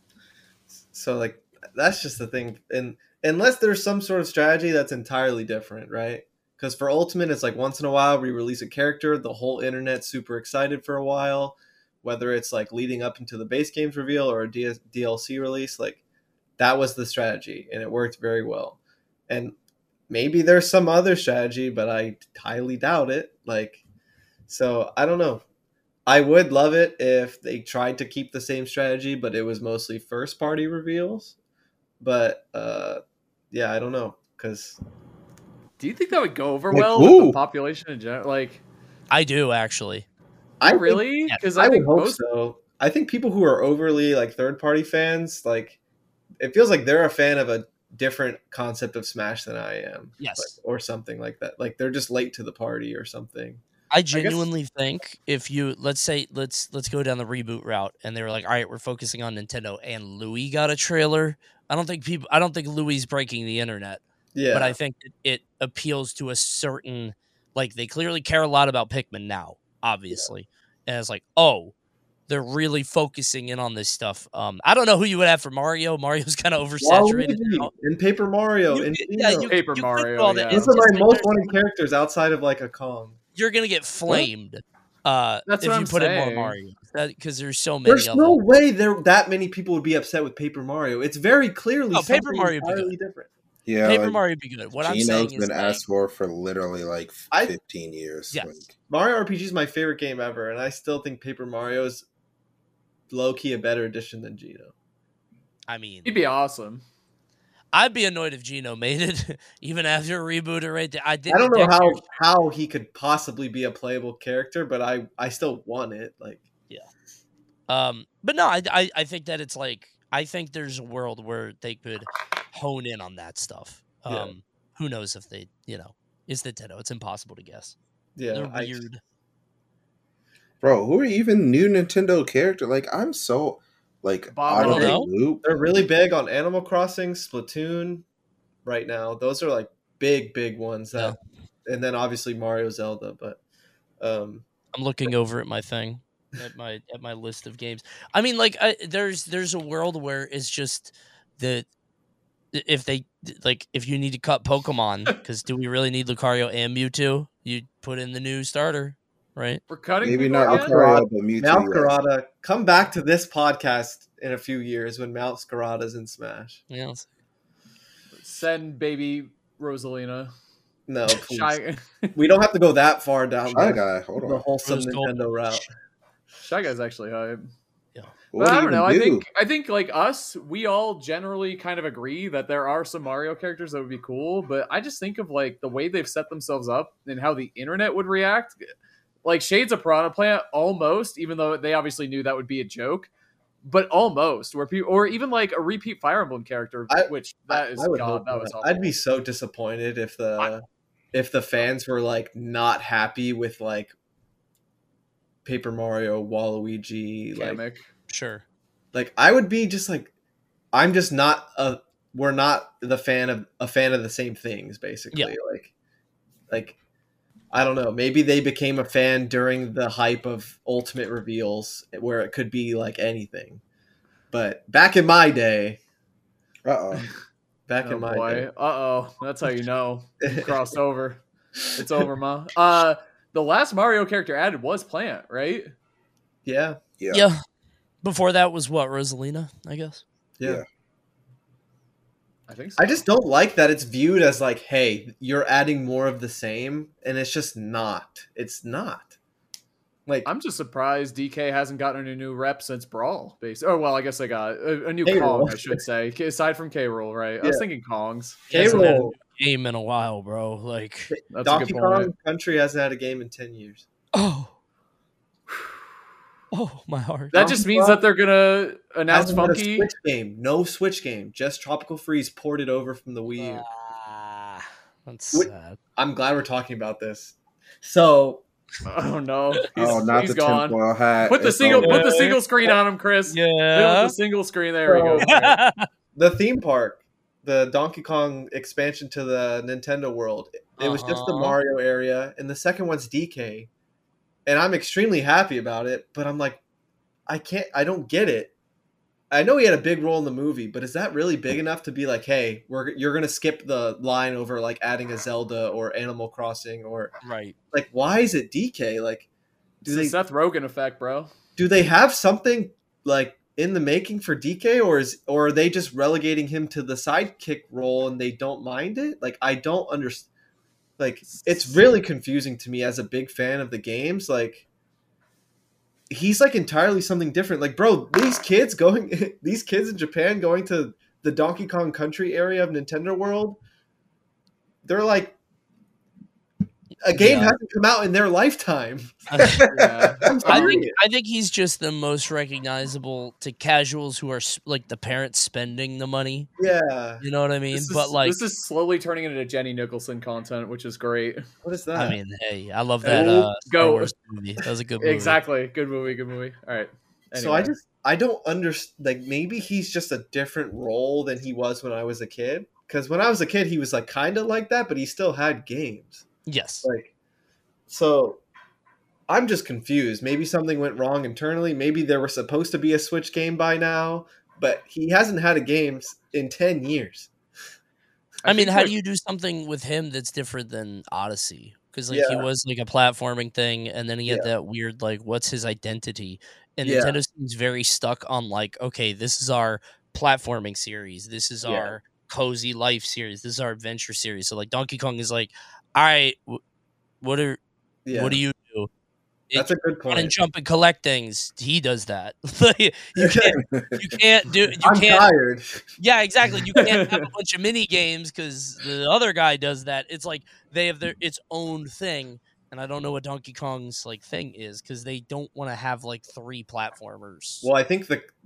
so like that's just the thing. And unless there's some sort of strategy that's entirely different, right? Because for Ultimate, it's like once in a while we release a character, the whole internet's super excited for a while, whether it's like leading up into the base game's reveal or a DLC release. Like that was the strategy, and it worked very well. And maybe there's some other strategy, but I highly doubt it. Like, so I don't know. I would love it if they tried to keep the same strategy, but it was mostly first party reveals. But yeah, I don't know, because Do you think that would go over Like, well with who? the population in general? Like, I do actually. I think- really? Because I I would think hope most so. I think people who are overly like third party fans, like it feels like they're a fan of a different concept of Smash than I am. Yes. Like, or something like that. Like they're just late to the party or something. I genuinely think if you let's go down the reboot route and they were like, all right, we're focusing on Nintendo and Louis got a trailer. I don't think Louis breaking the internet, Yeah. but I think it appeals to a certain, like, they clearly care a lot about Pikmin now, obviously. And it's like, oh, they're really focusing in on this stuff. I don't know who you would have for Mario. Mario's kind of oversaturated Waluigi now. and Paper Mario You and could- yeah, Nino. you- Paper you could Mario, do all that. yeah. It's Those are just my like most there's- wanted characters outside of like a Kong. You're gonna get flamed That's if what you I'm put in more saying. Mario, because there's so many There's of no them. way that many people would be upset with Paper Mario. It's very clearly Oh, Paper something Mario would be entirely different. Yeah, Paper like, Mario would be good. What I'm Gino's saying been is, like, asked for literally like I- 15 years. Yes. Like, Mario RPG is my favorite game ever, and I still think Paper Mario is low key a better addition than Gino. I mean, he'd be awesome. I'd be annoyed if Gino made it, even after a reboot or right there. I don't know how he could possibly be a playable character, but I still want it. Like, But no, I think that it's like, I think there's a world where they could hone in on that stuff. Yeah. Who knows if they, it's Nintendo. It's impossible to guess. yeah, They're weird. bro, who are even new Nintendo character? Like, I'm so like Bob, out I of don't the know. loop. they're really big on Animal Crossing, Splatoon, right now. Those are like big ones. That, and then obviously Mario, Zelda. But I'm looking over at my thing, at my list of games. I mean, like, there's a world where it's just that if you need to cut Pokemon, because do we really need Lucario and Mewtwo? You put in the new starter, right? We're cutting Maybe people not again? Lucario, but Mewtwo. yes. Masquerada, come back to this podcast in a few years when Masquerada's in Smash. Yeah. Send baby Rosalina. No, please. Shy, We don't have to go that far down Shy the, Guy, hold the on. wholesome Rose Gold. Nintendo route. Shy Guy's actually hype. What But do I you don't know. even do? I think like us, we all generally kind of agree that there are some Mario characters that would be cool. But I just think of like the way they've set themselves up and how the internet would react. Like Shades of Piranha Plant, almost, even though they obviously knew that would be a joke, but almost where people, or even like a repeat Fire Emblem character, which that is I would God, hope that not. was awful. I'd be so disappointed if the fans were like not happy with like Paper Mario, Waluigi, Kamek. Sure. like I would be just like, I'm just not we're not a fan of the same things, basically. Yeah. Like I don't know, maybe they became a fan during the hype of Ultimate reveals where it could be like anything. But back in my day, Uh-oh. in my day. That's how you know. You crossed over. It's over, ma. The last Mario character added was Plant, right? Yeah. Yeah. Before that was what, Rosalina, I guess. Yeah. I think so. I just don't like that it's viewed as like, hey, you're adding more of the same, and it's just not. It's not. Like, I'm just surprised DK hasn't gotten a new rep since Brawl. Oh, well, I guess they got a new K-Roll. Kong, I should say. Aside from K-Roll, right? I was Yeah. thinking Kongs. K-Roll, Game in a while, bro. Like, That's a Donkey good point. Kong Country hasn't had a game in 10 years. oh, my heart. That just means that they're gonna announce Hasn't had a Funky. Switch game. No Switch game. Just Tropical Freeze ported over from the Wii U. That's Wait, sad. I'm glad we're talking about this. So, Oh no, Not he's the gone. tinfoil hat. Put the It's single, over. put the single screen on him, Chris. Hit him with Yeah. the single screen. There we go. Alright. the theme park, the Donkey Kong expansion to the Nintendo World, it was just the Uh-huh. Mario area, and the second one's DK. And I'm extremely happy about it, but I'm like, I don't get it. I know he had a big role in the movie, but is that really big enough to be like, hey, you're gonna skip the line over like adding a Zelda or Animal Crossing or Right. like why is it DK? Like, It's the Seth Rogen effect, bro. do they have something like in the making for DK, or are they just relegating him to the sidekick role and they don't mind it? Like, I don't understand. Like, it's really confusing to me as a big fan of the games. Like, he's like entirely something different. Like, bro, these kids in Japan going to the Donkey Kong Country area of Nintendo World, they're like, a game hasn't come out in their lifetime. Yeah. I think he's just the most recognizable to casuals who are like the parents spending the money. Yeah, you know what I mean. This is slowly turning into Jenny Nicholson content, which is great. What is that? I mean, hey, I love that. Star Wars movie. That was a good movie. Exactly, good movie. All right. Anyway. So I don't understand. Like, maybe he's just a different role than he was when I was a kid. Because when I was a kid, he was like kind of like that, but he still had games. Yes. Like, so I'm just confused. Maybe something went wrong internally. Maybe there was supposed to be a Switch game by now, but he hasn't had a game in 10 years. I mean, how do you do something with him that's different than Odyssey? Because he was like a platforming thing, and then he had that weird like, what's his identity? And Nintendo seems very stuck on like, okay, this is our platforming series. This is our cozy life series. This is our adventure series. So like Donkey Kong is like, all right, what do you do? That's a good point. Run and jump and collect things. He does that. You can't do. I'm tired. Yeah, exactly. You can't have a bunch of mini games because the other guy does that. It's like they have its own thing, and I don't know what Donkey Kong's like thing is because they don't want to have like 3 platformers. Well, I think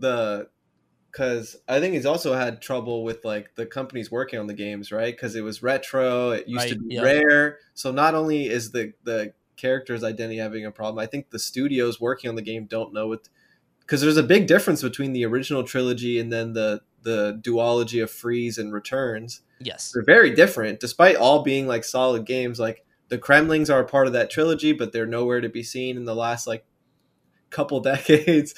because I think he's also had trouble with like the companies working on the games, right? Because it was retro, it used to be rare. So not only is the character's identity having a problem, I think the studios working on the game don't know it, because there's a big difference between the original trilogy and then the duology of Freeze and Returns. Yes, they're very different, despite all being like solid games. Like the Kremlings are a part of that trilogy, but they're nowhere to be seen in the last like couple decades.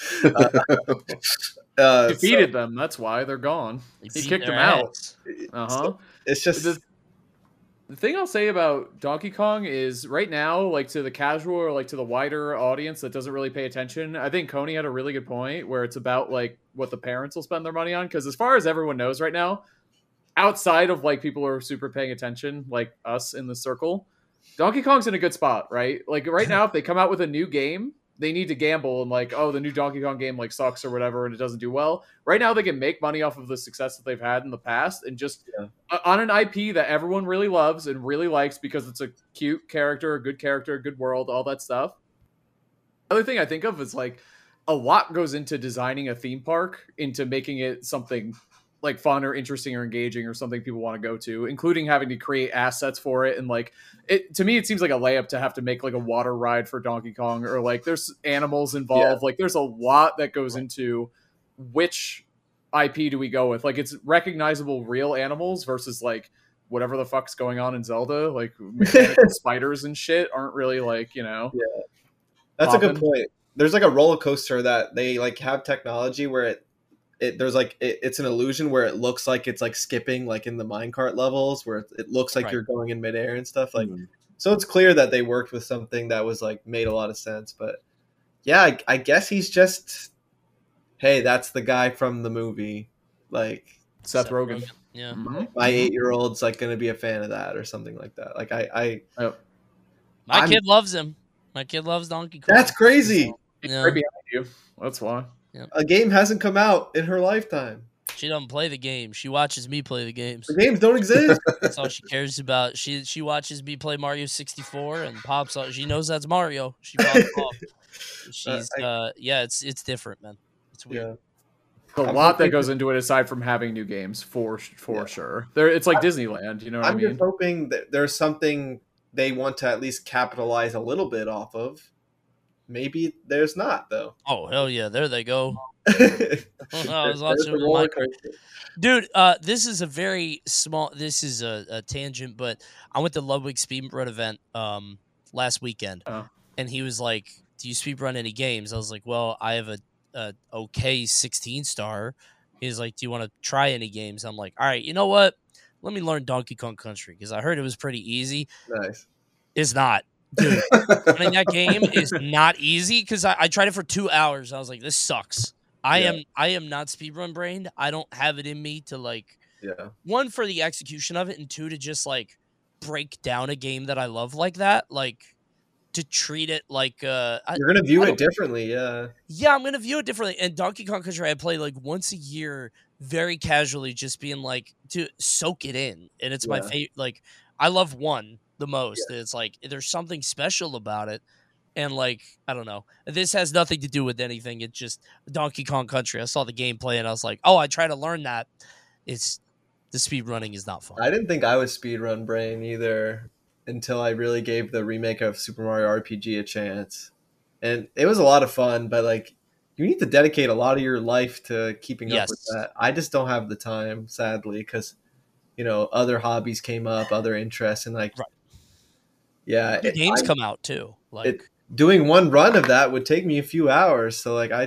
Defeated them. That's why they're gone. He kicked them out. So it's just the thing I'll say about Donkey Kong is right now, like to the casual or like to the wider audience that doesn't really pay attention, I think Coney had a really good point where it's about like what the parents will spend their money on. Because as far as everyone knows right now, outside of like people who are super paying attention, like us in the circle, Donkey Kong's in a good spot, right? Like right now, if they come out with a new game, they need to gamble and like, oh, the new Donkey Kong game like sucks or whatever and it doesn't do well. Right now they can make money off of the success that they've had in the past and just on an IP that everyone really loves and really likes because it's a cute character, a good world, all that stuff. Other thing I think of is like a lot goes into designing a theme park, into making it something like fun or interesting or engaging or something people want to go to, including having to create assets for it. And like it, to me, it seems like a layup to have to make like a water ride for Donkey Kong, or like there's animals involved. Like there's a lot that goes into which IP do we go with? Like it's recognizable real animals versus like whatever the fuck's going on in Zelda, like mechanical spiders and shit aren't really like, you know. Yeah. That's a good point. There's like a roller coaster that they like have technology where it's an illusion where it looks like it's like skipping like in the minecart levels where it looks like you're going in midair and stuff like. So it's clear that they worked with something that was like made a lot of sense. But yeah, I guess he's just, hey, that's the guy from the movie, like Seth Rogen. Yeah, my 8-year-old's like gonna be a fan of that or something like that. Like my kid loves him. My kid loves Donkey Kong. That's crazy. He's right behind you. That's why. Yep. A game hasn't come out in her lifetime. She doesn't play the game. She watches me play the games. The games don't exist. That's all she cares about. She watches me play Mario 64 and pops off. She knows that's Mario. She pops off. She's it's different, man. It's weird. A lot that goes into it aside from having new games for sure. It's like Disneyland, you know what I mean? I'm just hoping that there's something they want to at least capitalize a little bit off of. Maybe there's not, though. Oh, hell yeah. There they go. I was watching with Michael. Dude, this is a very small... This is a tangent, but I went to Ludwig's speedrun event last weekend. And he was like, do you speedrun any games? I was like, well, I have a okay 16-star. He's like, do you want to try any games? I'm like, all right, you know what? Let me learn Donkey Kong Country, because I heard it was pretty easy. Nice. It's not. Dude, running that game is not easy because I tried it for 2 hours. I was like, this sucks. I Yeah. am not speedrun brained. I don't have it in me to like Yeah. one for the execution of it, and two to just like break down a game that I love like that. Like to treat it like You're gonna view I it don't- differently, yeah. yeah, I'm gonna view it differently. And Donkey Kong Country, I play like once a year, very casually, just being like to soak it in. And it's my Yeah. favorite. Like I love one the most. It's like there's something special about it. And like I don't know, this has nothing to do with anything. It's just Donkey Kong Country. I saw the gameplay and I was like, oh, I try to learn that. It's the speed running is not fun. I didn't think I was speedrun brain either until I really gave the remake of Super Mario RPG a chance. And it was a lot of fun, but like you need to dedicate a lot of your life to keeping up with Yes. that. I just don't have the time, sadly, because other hobbies came up, other interests, and like Right. yeah, New games come out too. Like doing one run of that would take me a few hours. So like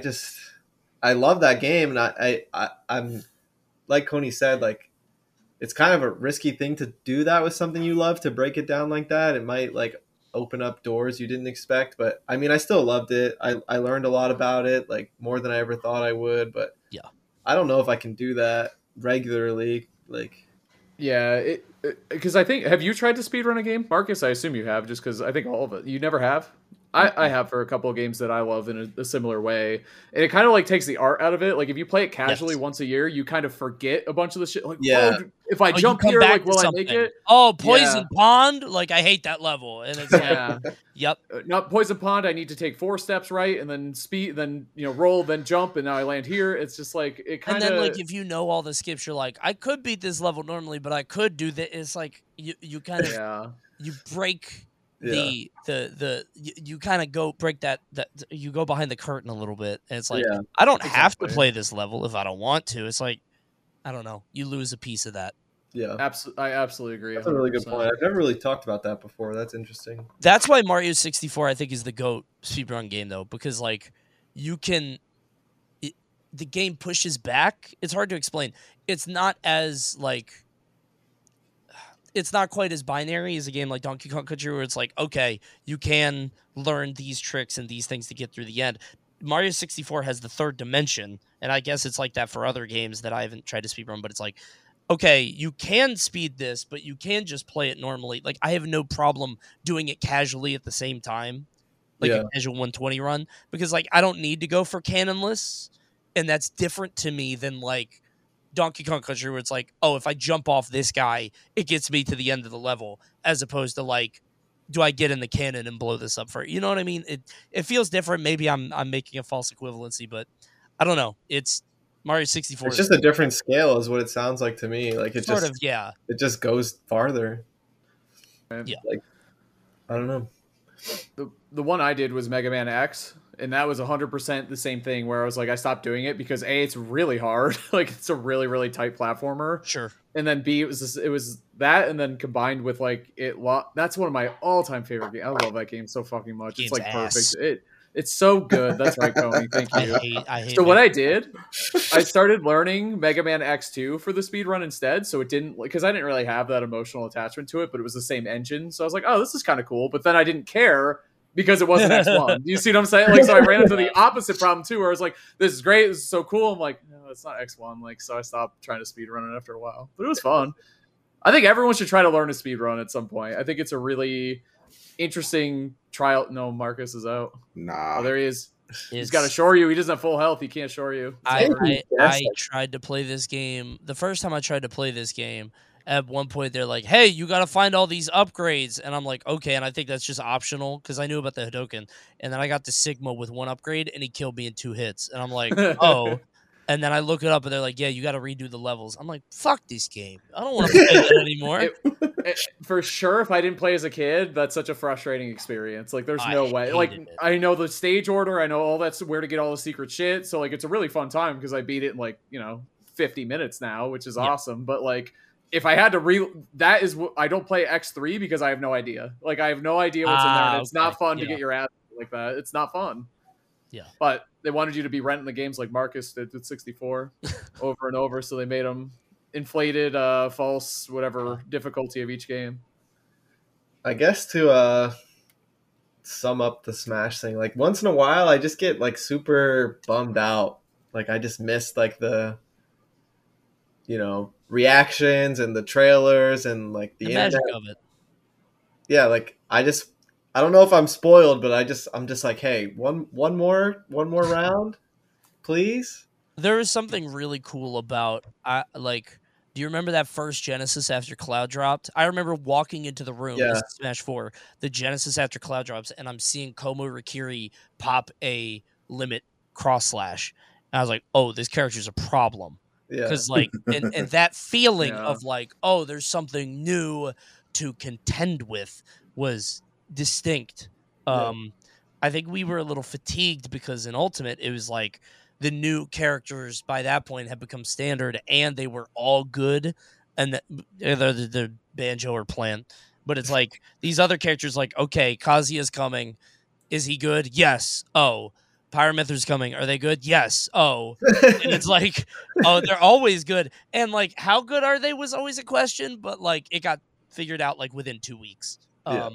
I love that game, and I'm like Coney said, like it's kind of a risky thing to do that with something you love, to break it down like that. It might like open up doors you didn't expect, but I mean I still loved it. I learned a lot about it, like more than I ever thought I would, but yeah. I don't know if I can do that regularly. Like Yeah, because I think, have you tried to speedrun a game, Marcus? I assume you have, just because I think all of it. You never have. I have for a couple of games that I love in a similar way, and it kind of like takes the art out of it. Like if you play it casually Yes. once a year, you kind of forget a bunch of the shit. Like, Yeah. if I Oh, you jump come here, back like, to will I something. make it? Oh, Poison Pond. Like I hate that level, and it's like, Yeah. yep. Not Poison Pond. I need to take 4 steps right, and then speed, then roll, then jump, and now I land here. It's just like it kind And of. then like if you know all the skips, you're like, I could beat this level normally, but I could do that. It's like you kind of Yeah. you break Yeah. you kind of go break that you go behind the curtain a little bit, and it's like Yeah. I don't have to Exactly. play this level if I don't want to. It's like I don't know, you lose a piece of that. Yeah. I absolutely agree. That's a really good 100%. point. I've never really talked about that before. That's interesting. That's why Mario 64 I think is the GOAT speedrun game though, because like you can the game pushes back. It's hard to explain. It's not as like it's not quite as binary as a game like Donkey Kong Country where it's like, okay, you can learn these tricks and these things to get through the end. Mario 64 has the third dimension, and I guess it's like that for other games that I haven't tried to speedrun, but it's like, okay, you can speed this, but you can just play it normally. Like, I have no problem doing it casually at the same time, like Yeah. a casual 120 run, because, like, I don't need to go for canonless, and that's different to me than, like, Donkey Kong Country, where it's like, oh, if I jump off this guy, it gets me to the end of the level, as opposed to, like, do I get in the cannon and blow this up for you know what I mean? It feels different. Maybe I'm making a false equivalency, but I don't know. It's Mario 64. It's just a different scale, is what it sounds like to me. Like it sort just of, yeah. it just goes farther. And Yeah. Like I don't know. the one I did was Mega Man X, and that was 100% the same thing where I was like, I stopped doing it because A, it's really hard. Like it's a really, really tight platformer. Sure. And then B, it was that, and then combined with like that's one of my all-time favorite games. I love that game so fucking much. It's Game's like ass. perfect. It's so good. That's right, Coney. Thank I you. hate So what Mega- I did, I started learning Mega Man X2 for the speedrun instead. So it didn't, because I didn't really have that emotional attachment to it, but it was the same engine. So I was like, oh, this is kind of cool. But then I didn't care because it wasn't X1. You see what I'm saying? Like, so I ran into the opposite problem too, where I was like, this is great, this is so cool. I'm like, no, it's not X1. Like, so I stopped trying to speedrun it after a while. But it was fun. I think everyone should try to learn to speedrun at some point. I think it's a really interesting trial. No, Marcus is out. Nah. Oh, there he is. He's It's- got to shore you. He doesn't have full health. He can't shore you. I tried to play this game. The first time I tried to play this game, at one point they're like, "Hey, you got to find all these upgrades," and I'm like, "Okay." And I think that's just optional because I knew about the Hadoken. And then I got to Sigma with one upgrade, and he killed me in 2 hits. And I'm like, "Oh." And then I look it up, and they're like, "Yeah, you got to redo the levels." I'm like, "Fuck this game. I don't want to play that anymore." For sure, if I didn't play as a kid, that's such a frustrating experience. Like, there's I no way. Like, hated it. I know the stage order. I know all that's where to get all the secret shit. So, like, it's a really fun time because I beat it in, like, 50 minutes now, which is Yeah. awesome. But, like, if I had to that is what I don't play X3 because I have no idea. Like, I have no idea what's in there. And it's not okay. fun to Yeah. get your ass like that. It's not fun. Yeah. But they wanted you to be renting the games like Marcus did with 64 over and over. So they made them inflated, false, whatever difficulty of each game. I guess to sum up the Smash thing, like once in a while I just get like super bummed out Like I just missed like the reactions and the trailers and like the magic internet. of it. Yeah, like I don't know if I'm spoiled, but I'm just like, hey, one more round, please. There is something really cool about do you remember that first Genesis after Cloud dropped? I remember walking into the room, Yeah. this is Smash 4, the Genesis after Cloud drops, and I'm seeing Komo Rikiri pop a limit cross slash. And I was like, oh, this character's a problem. Yeah. Because like and that feeling Yeah. of like, oh, there's something new to contend with was distinct. Yeah. I think we were a little fatigued because in Ultimate it was like the new characters by that point had become standard and they were all good, and the Banjo or Plant. But it's like these other characters, like, okay, Kazuya's coming. Is he good? Yes. Oh, Pyramithra's coming. Are they good? Yes. Oh. And it's like, oh, they're always good. And like, how good are they was always a question, but like it got figured out like within 2 weeks. Yeah.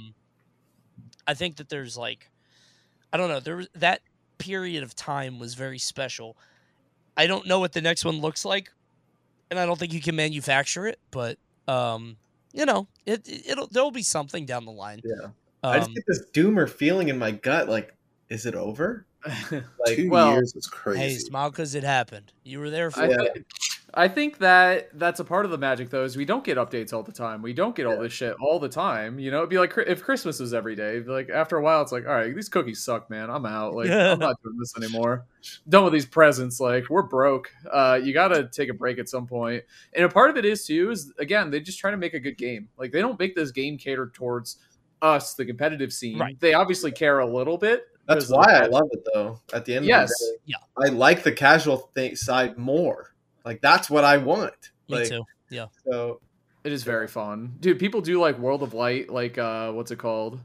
I think that there's like, I don't know, there was that period of time was very special. I don't know what the next one looks like, and I don't think you can manufacture it, but it'll there'll be something down the line. Yeah. I just get this doomer feeling in my gut, like, is it over? Like, 2 well, years was Hey, crazy. smile because it happened. You were there for it. I think that's a part of the magic, though, is we don't get updates all the time. We don't get all this shit all the time. You know, it'd be like if Christmas was every day. It'd be like after a while, it's like, all right, these cookies suck, man. I'm out. Like, I'm not doing this anymore. Done with these presents. Like, we're broke. You got to take a break at some point. And a part of it is too is again they just try to make a good game. Like they don't make this game catered towards us, the competitive scene. Right. They obviously care a little bit. That's why I love it, though. At the end Yes. of the day, Yeah. I like the casual side more. Like that's what I want. Me Like, too. Yeah. So It is very fun, dude. People do like World of Light, like what's it called?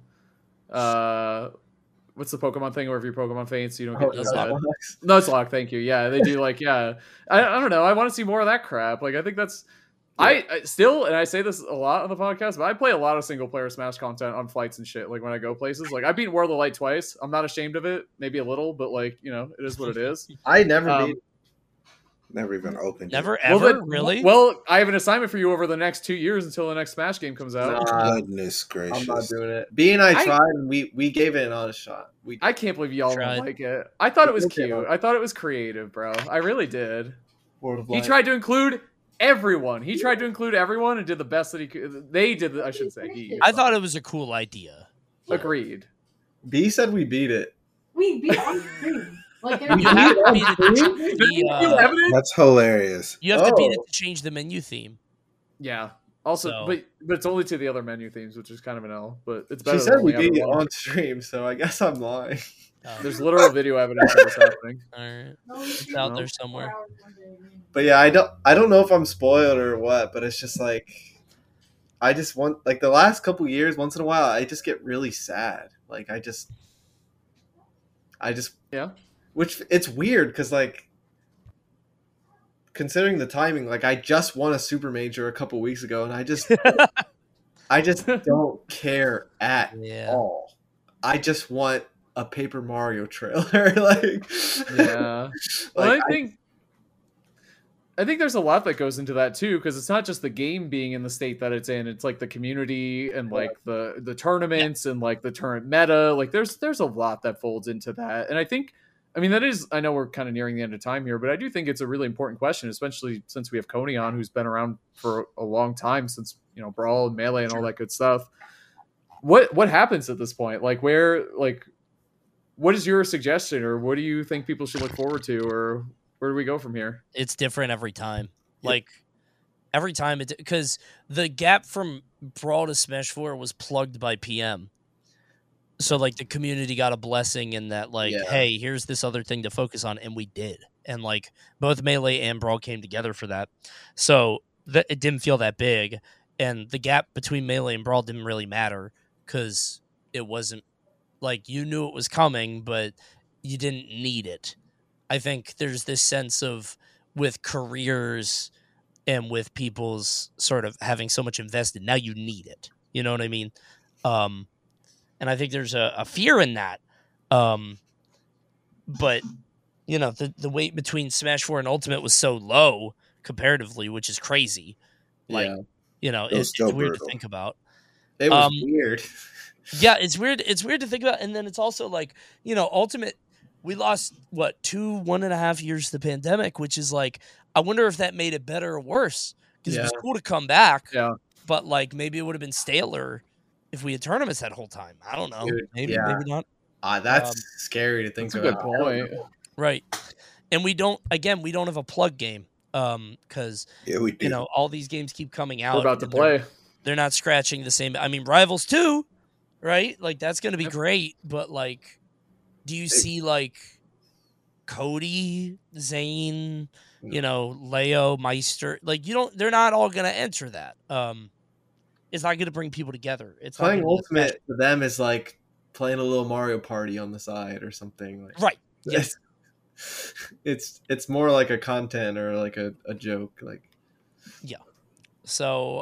What's the Pokemon thing? Where if your Pokemon faints, you don't get Nuzlocke. Nuzlocke. Thank you. Yeah, they do like I don't know. I want to see more of that crap. Like I think that's I still, and I say this a lot on the podcast, but I play a lot of single player Smash content on flights and shit. Like when I go places, like I beat World of Light twice. I'm not ashamed of it. Maybe a little, but like it is what it is. I never beat. Never even opened. Never it. ever really. Well, I have an assignment for you over the next 2 years until the next Smash game comes out. Goodness gracious! I'm not doing it. B and I tried, and we gave it an honest shot. I can't believe y'all Tried. don't like it. I thought it was cute. I thought it was creative, bro. I really did. World of He Light. tried to include everyone. He tried to include everyone and did the best that he could. They did. I should say he. I thought it was a cool idea. Agreed. B said we beat it. We beat on stream. Like, You have to beat it to change You the, evidence? That's hilarious. you have to beat it Oh. to change the menu theme. Yeah. Also, So- but it's only to the other menu themes, which is kind of an L. But it's better. She than said we only beat it having one. on stream, so I guess I'm lying. There's literal video evidence of this happening. All right. No, It's out there somewhere. But yeah, I don't know if I'm spoiled or what, but it's just like I just want like the last couple years, once in a while, I just get really sad. Like I just Yeah. which it's weird because like considering the timing, like I just won a super major a couple weeks ago, and I just don't care at Yeah. all. I just want a Paper Mario trailer. Like Yeah. Well, like, I think there's a lot that goes into that too, because it's not just the game being in the state that it's in. It's like the community and like the tournaments and like the current meta. Like there's a lot that folds into that. And I mean, that is, I know we're kind of nearing the end of time here, but I do think it's a really important question, especially since we have Coney on, who's been around for a long time since, Brawl and Melee and all that good stuff. What happens at this point? Like what is your suggestion, or what do you think people should look forward to, or where do we go from here? It's different every time. Like every time because the gap from Brawl to Smash 4 was plugged by PM. So like the community got a blessing in that, like, hey, here's this other thing to focus on, and we did. And like both Melee and Brawl came together for that. So it didn't feel that big. And the gap between Melee and Brawl didn't really matter because it wasn't like you knew it was coming, but you didn't need it. I think there's this sense of with careers and with people's sort of having so much invested, now you need it. You know what I mean? And I think there's a fear in that. But the weight between Smash 4 and Ultimate was so low comparatively, which is crazy. Like, Yeah. it's still weird brutal. to think about. It was weird. Yeah, it's weird. It's weird to think about. And then it's also like, Ultimate, we lost 1.5 years to the pandemic, which is like, I wonder if that made it better or worse. Because it was cool to come back. Yeah. But like maybe it would have been staler if we had tournaments that whole time. I don't know. Dude, maybe not. That's scary to think That's a about. good point. Right. And we don't have a plug game. Because we do. all these games keep coming out. We're about to play. They're not scratching the same. I mean, Rivals 2, right? Like that's gonna be great, but like, do you see like Cody, Zane, Leo, Meister? Like they're not all gonna enter that. It's not gonna bring people together. It's Playing Ultimate for them is like playing a little Mario Party on the side or something. Like, right. Yes. It's more like a content or like a joke. Like, yeah. So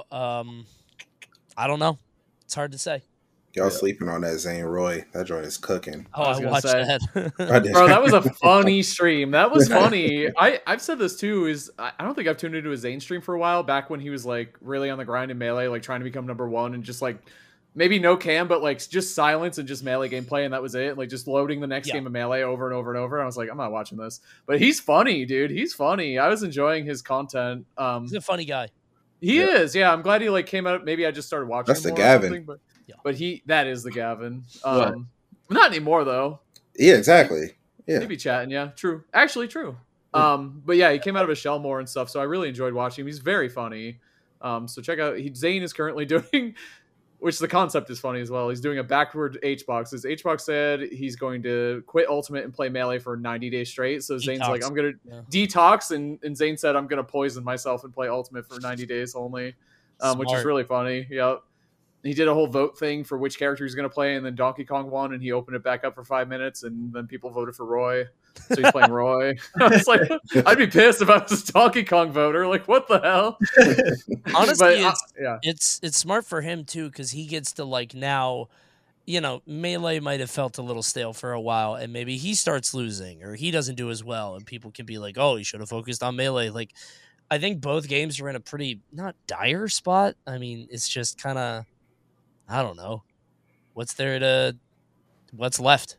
I don't know. It's hard to say. Y'all sleeping on that Zane Roy. That joint is cooking. Oh, I watched that. Bro, that was a funny stream. That was funny. I've said this too, is I don't think I've tuned into a Zane stream for a while, back when he was like really on the grind in Melee, like trying to become #1 and just like maybe no cam, but like just silence and just Melee gameplay, and that was it. Like just loading the next game of Melee over and over and over. And I was like, I'm not watching this. But he's funny, dude. He's funny. I was enjoying his content. He's a funny guy. He is, yeah. I'm glad he like came out. Maybe I just started watching. That's him the more or Gavin. something, but that is the Gavin. Not anymore though. Yeah, exactly. Yeah, maybe chatting. Yeah, true. Actually, true. But yeah, he came out of his shell more and stuff. So I really enjoyed watching him. He's very funny. So check out. Zane is currently doing, which the concept is funny as well. He's doing a backward HBox. As HBox said, he's going to quit Ultimate and play Melee for 90 days straight. So Zane's like, I'm going to detox. And Zane said, I'm going to poison myself and play Ultimate for 90 days only, which is really funny. Yep. He did a whole vote thing for which character he's going to play, and then Donkey Kong won, and he opened it back up for 5 minutes, and then people voted for Roy. So he's playing Roy. I was like, I'd be pissed if I was this Donkey Kong voter. Like, what the hell? Honestly, it's smart for him too, because he gets to like now, Melee might have felt a little stale for a while, and maybe he starts losing or he doesn't do as well, and people can be like, oh, he should have focused on Melee. Like, I think both games are in a pretty not dire spot. I mean, it's just kind of, I don't know, what's left.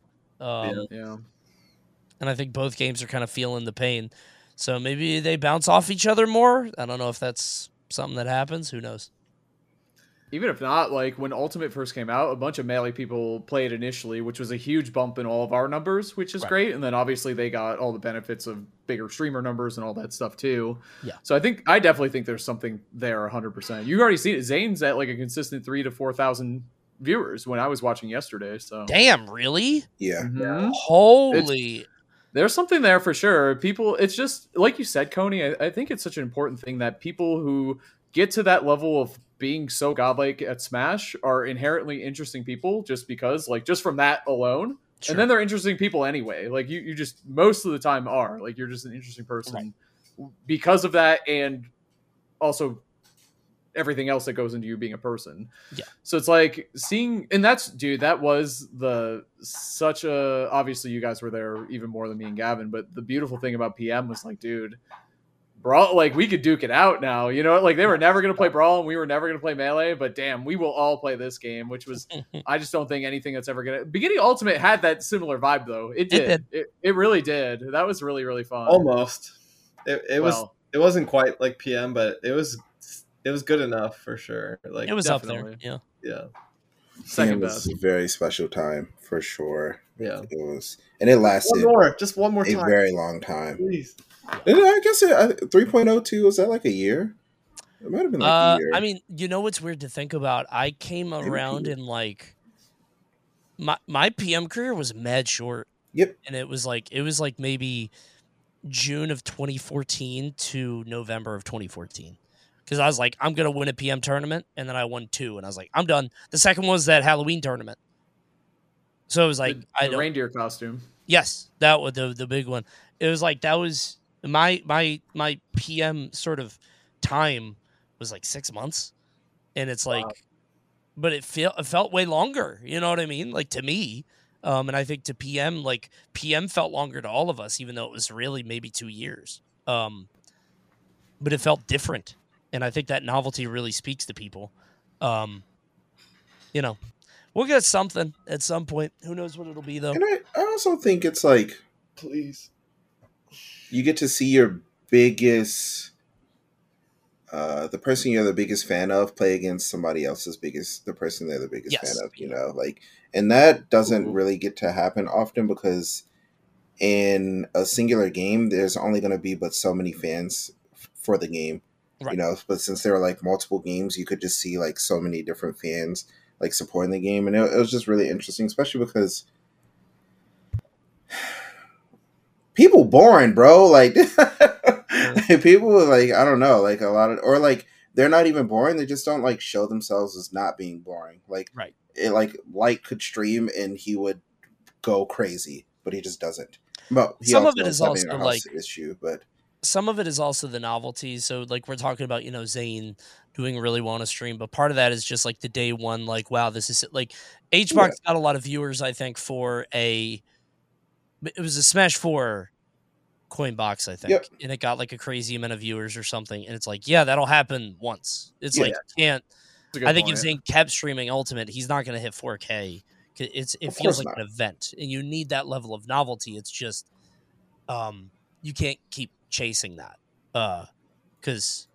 And I think both games are kind of feeling the pain. So maybe they bounce off each other more. I don't know if that's something that happens. Who knows? Even if not, like when Ultimate first came out, a bunch of Melee people played initially, which was a huge bump in all of our numbers, which is great. And then obviously they got all the benefits of bigger streamer numbers and all that stuff too. Yeah. So I definitely think there's something there 100%. You already seen it. Zane's at like a consistent 3,000 to 4,000 viewers when I was watching yesterday. So damn, really? Yeah. Mm-hmm. Holy. There's something there for sure. People, it's just like you said, Coney. I think it's such an important thing that people who get to that level of being so godlike at Smash are inherently interesting people, just because, like, just from that alone. Sure. And then they're interesting people anyway. Like you just most of the time are like, you're just an interesting person because of that, and also everything else that goes into you being a person. Yeah. So it's like seeing, and that was such a, obviously you guys were there even more than me and Gavin, but the beautiful thing about PM was like, dude, Brawl, like we could duke it out now, like they were never going to play Brawl and we were never going to play Melee, but damn, we will all play this game, which was, I just don't think anything that's ever going to, beginning Ultimate had that similar vibe though. It did. It really did. That was really, really fun. Almost. It wasn't quite like PM, but it was good enough for sure. Like it was definitely. Up there. Yeah. Second best. It was a very special time for sure. Yeah. It was, and it lasted one more time. A very long time. Please. And I guess 3.02 was that like a year? It might have been like a year. I mean, what's weird to think about? I came around in like my PM career was mad short. Yep. And it was like maybe June of 2014 to November of 2014. Because I was like, I'm gonna win a PM tournament, and then I won 2, and I was like, I'm done. The second one was that Halloween tournament. So it was like the reindeer costume. Yes, that was the big one. It was like that was my PM sort of time was like 6 months, and it's like, but it felt way longer. You know what I mean? Like to me, And I think to PM, like PM felt longer to all of us, even though it was really maybe 2 years. But it felt different. And I think that novelty really speaks to people. You know, we'll get something at some point. Who knows what it'll be, though. And I also think it's like, Please. you get to see your biggest, the person you're the biggest fan of play against somebody else's the person they're the biggest Yes. fan of, you know, like, and that doesn't Ooh. really get to happen often because in a singular game, there's only going to be but so many fans for the game, Right. you know, but since there were like multiple games, you could just see like so many different fans like supporting the game. And it was just really interesting, especially because people boring, bro. Like people were like, I don't know, like a lot of, or like they're not even boring. They just don't like show themselves as not being boring. Like, Right. it, like Light could stream and he would go crazy, but he just doesn't. But he Some of also it knows is having also, a house like- issue, but Some of it is also the novelty. So, like, we're talking about, you know, Zane doing really well on a stream, but part of that is just like the day one, like, wow, this is like HBox got a lot of viewers, I think, for it was a Smash 4 coin box, I think. Yep. And it got like a crazy amount of viewers or something. And it's like, yeah, that'll happen once. It's Yeah. like, you can't. That's a good I think point. if Zane kept streaming Ultimate, he's not going to hit 4K. It Of feels course like not. an event, and you need that level of novelty. It's just, you can't keep chasing that, because,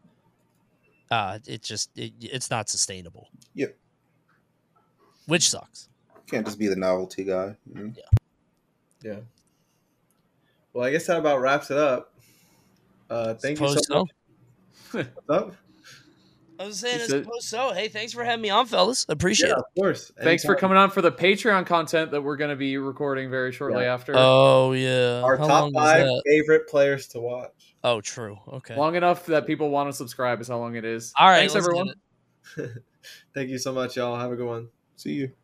it's not sustainable. Yep. Which sucks. can't just be the novelty guy. You know? Yeah. Well, I guess that about wraps it up. Thank you Suppose so much. What's up? I was saying, I He said- suppose so. Hey, thanks for having me on, fellas. Appreciate Yeah, it. of course. Thanks for Anytime. coming on for the Patreon content that we're going to be recording very shortly Yeah. after. Oh yeah. Our How top long is 5 that? favorite players to watch. Oh, true. Okay. Long enough that people want to subscribe is how long it is. All right. Thanks, let's get everyone. it. Thank you so much, y'all. Have a good one. See you.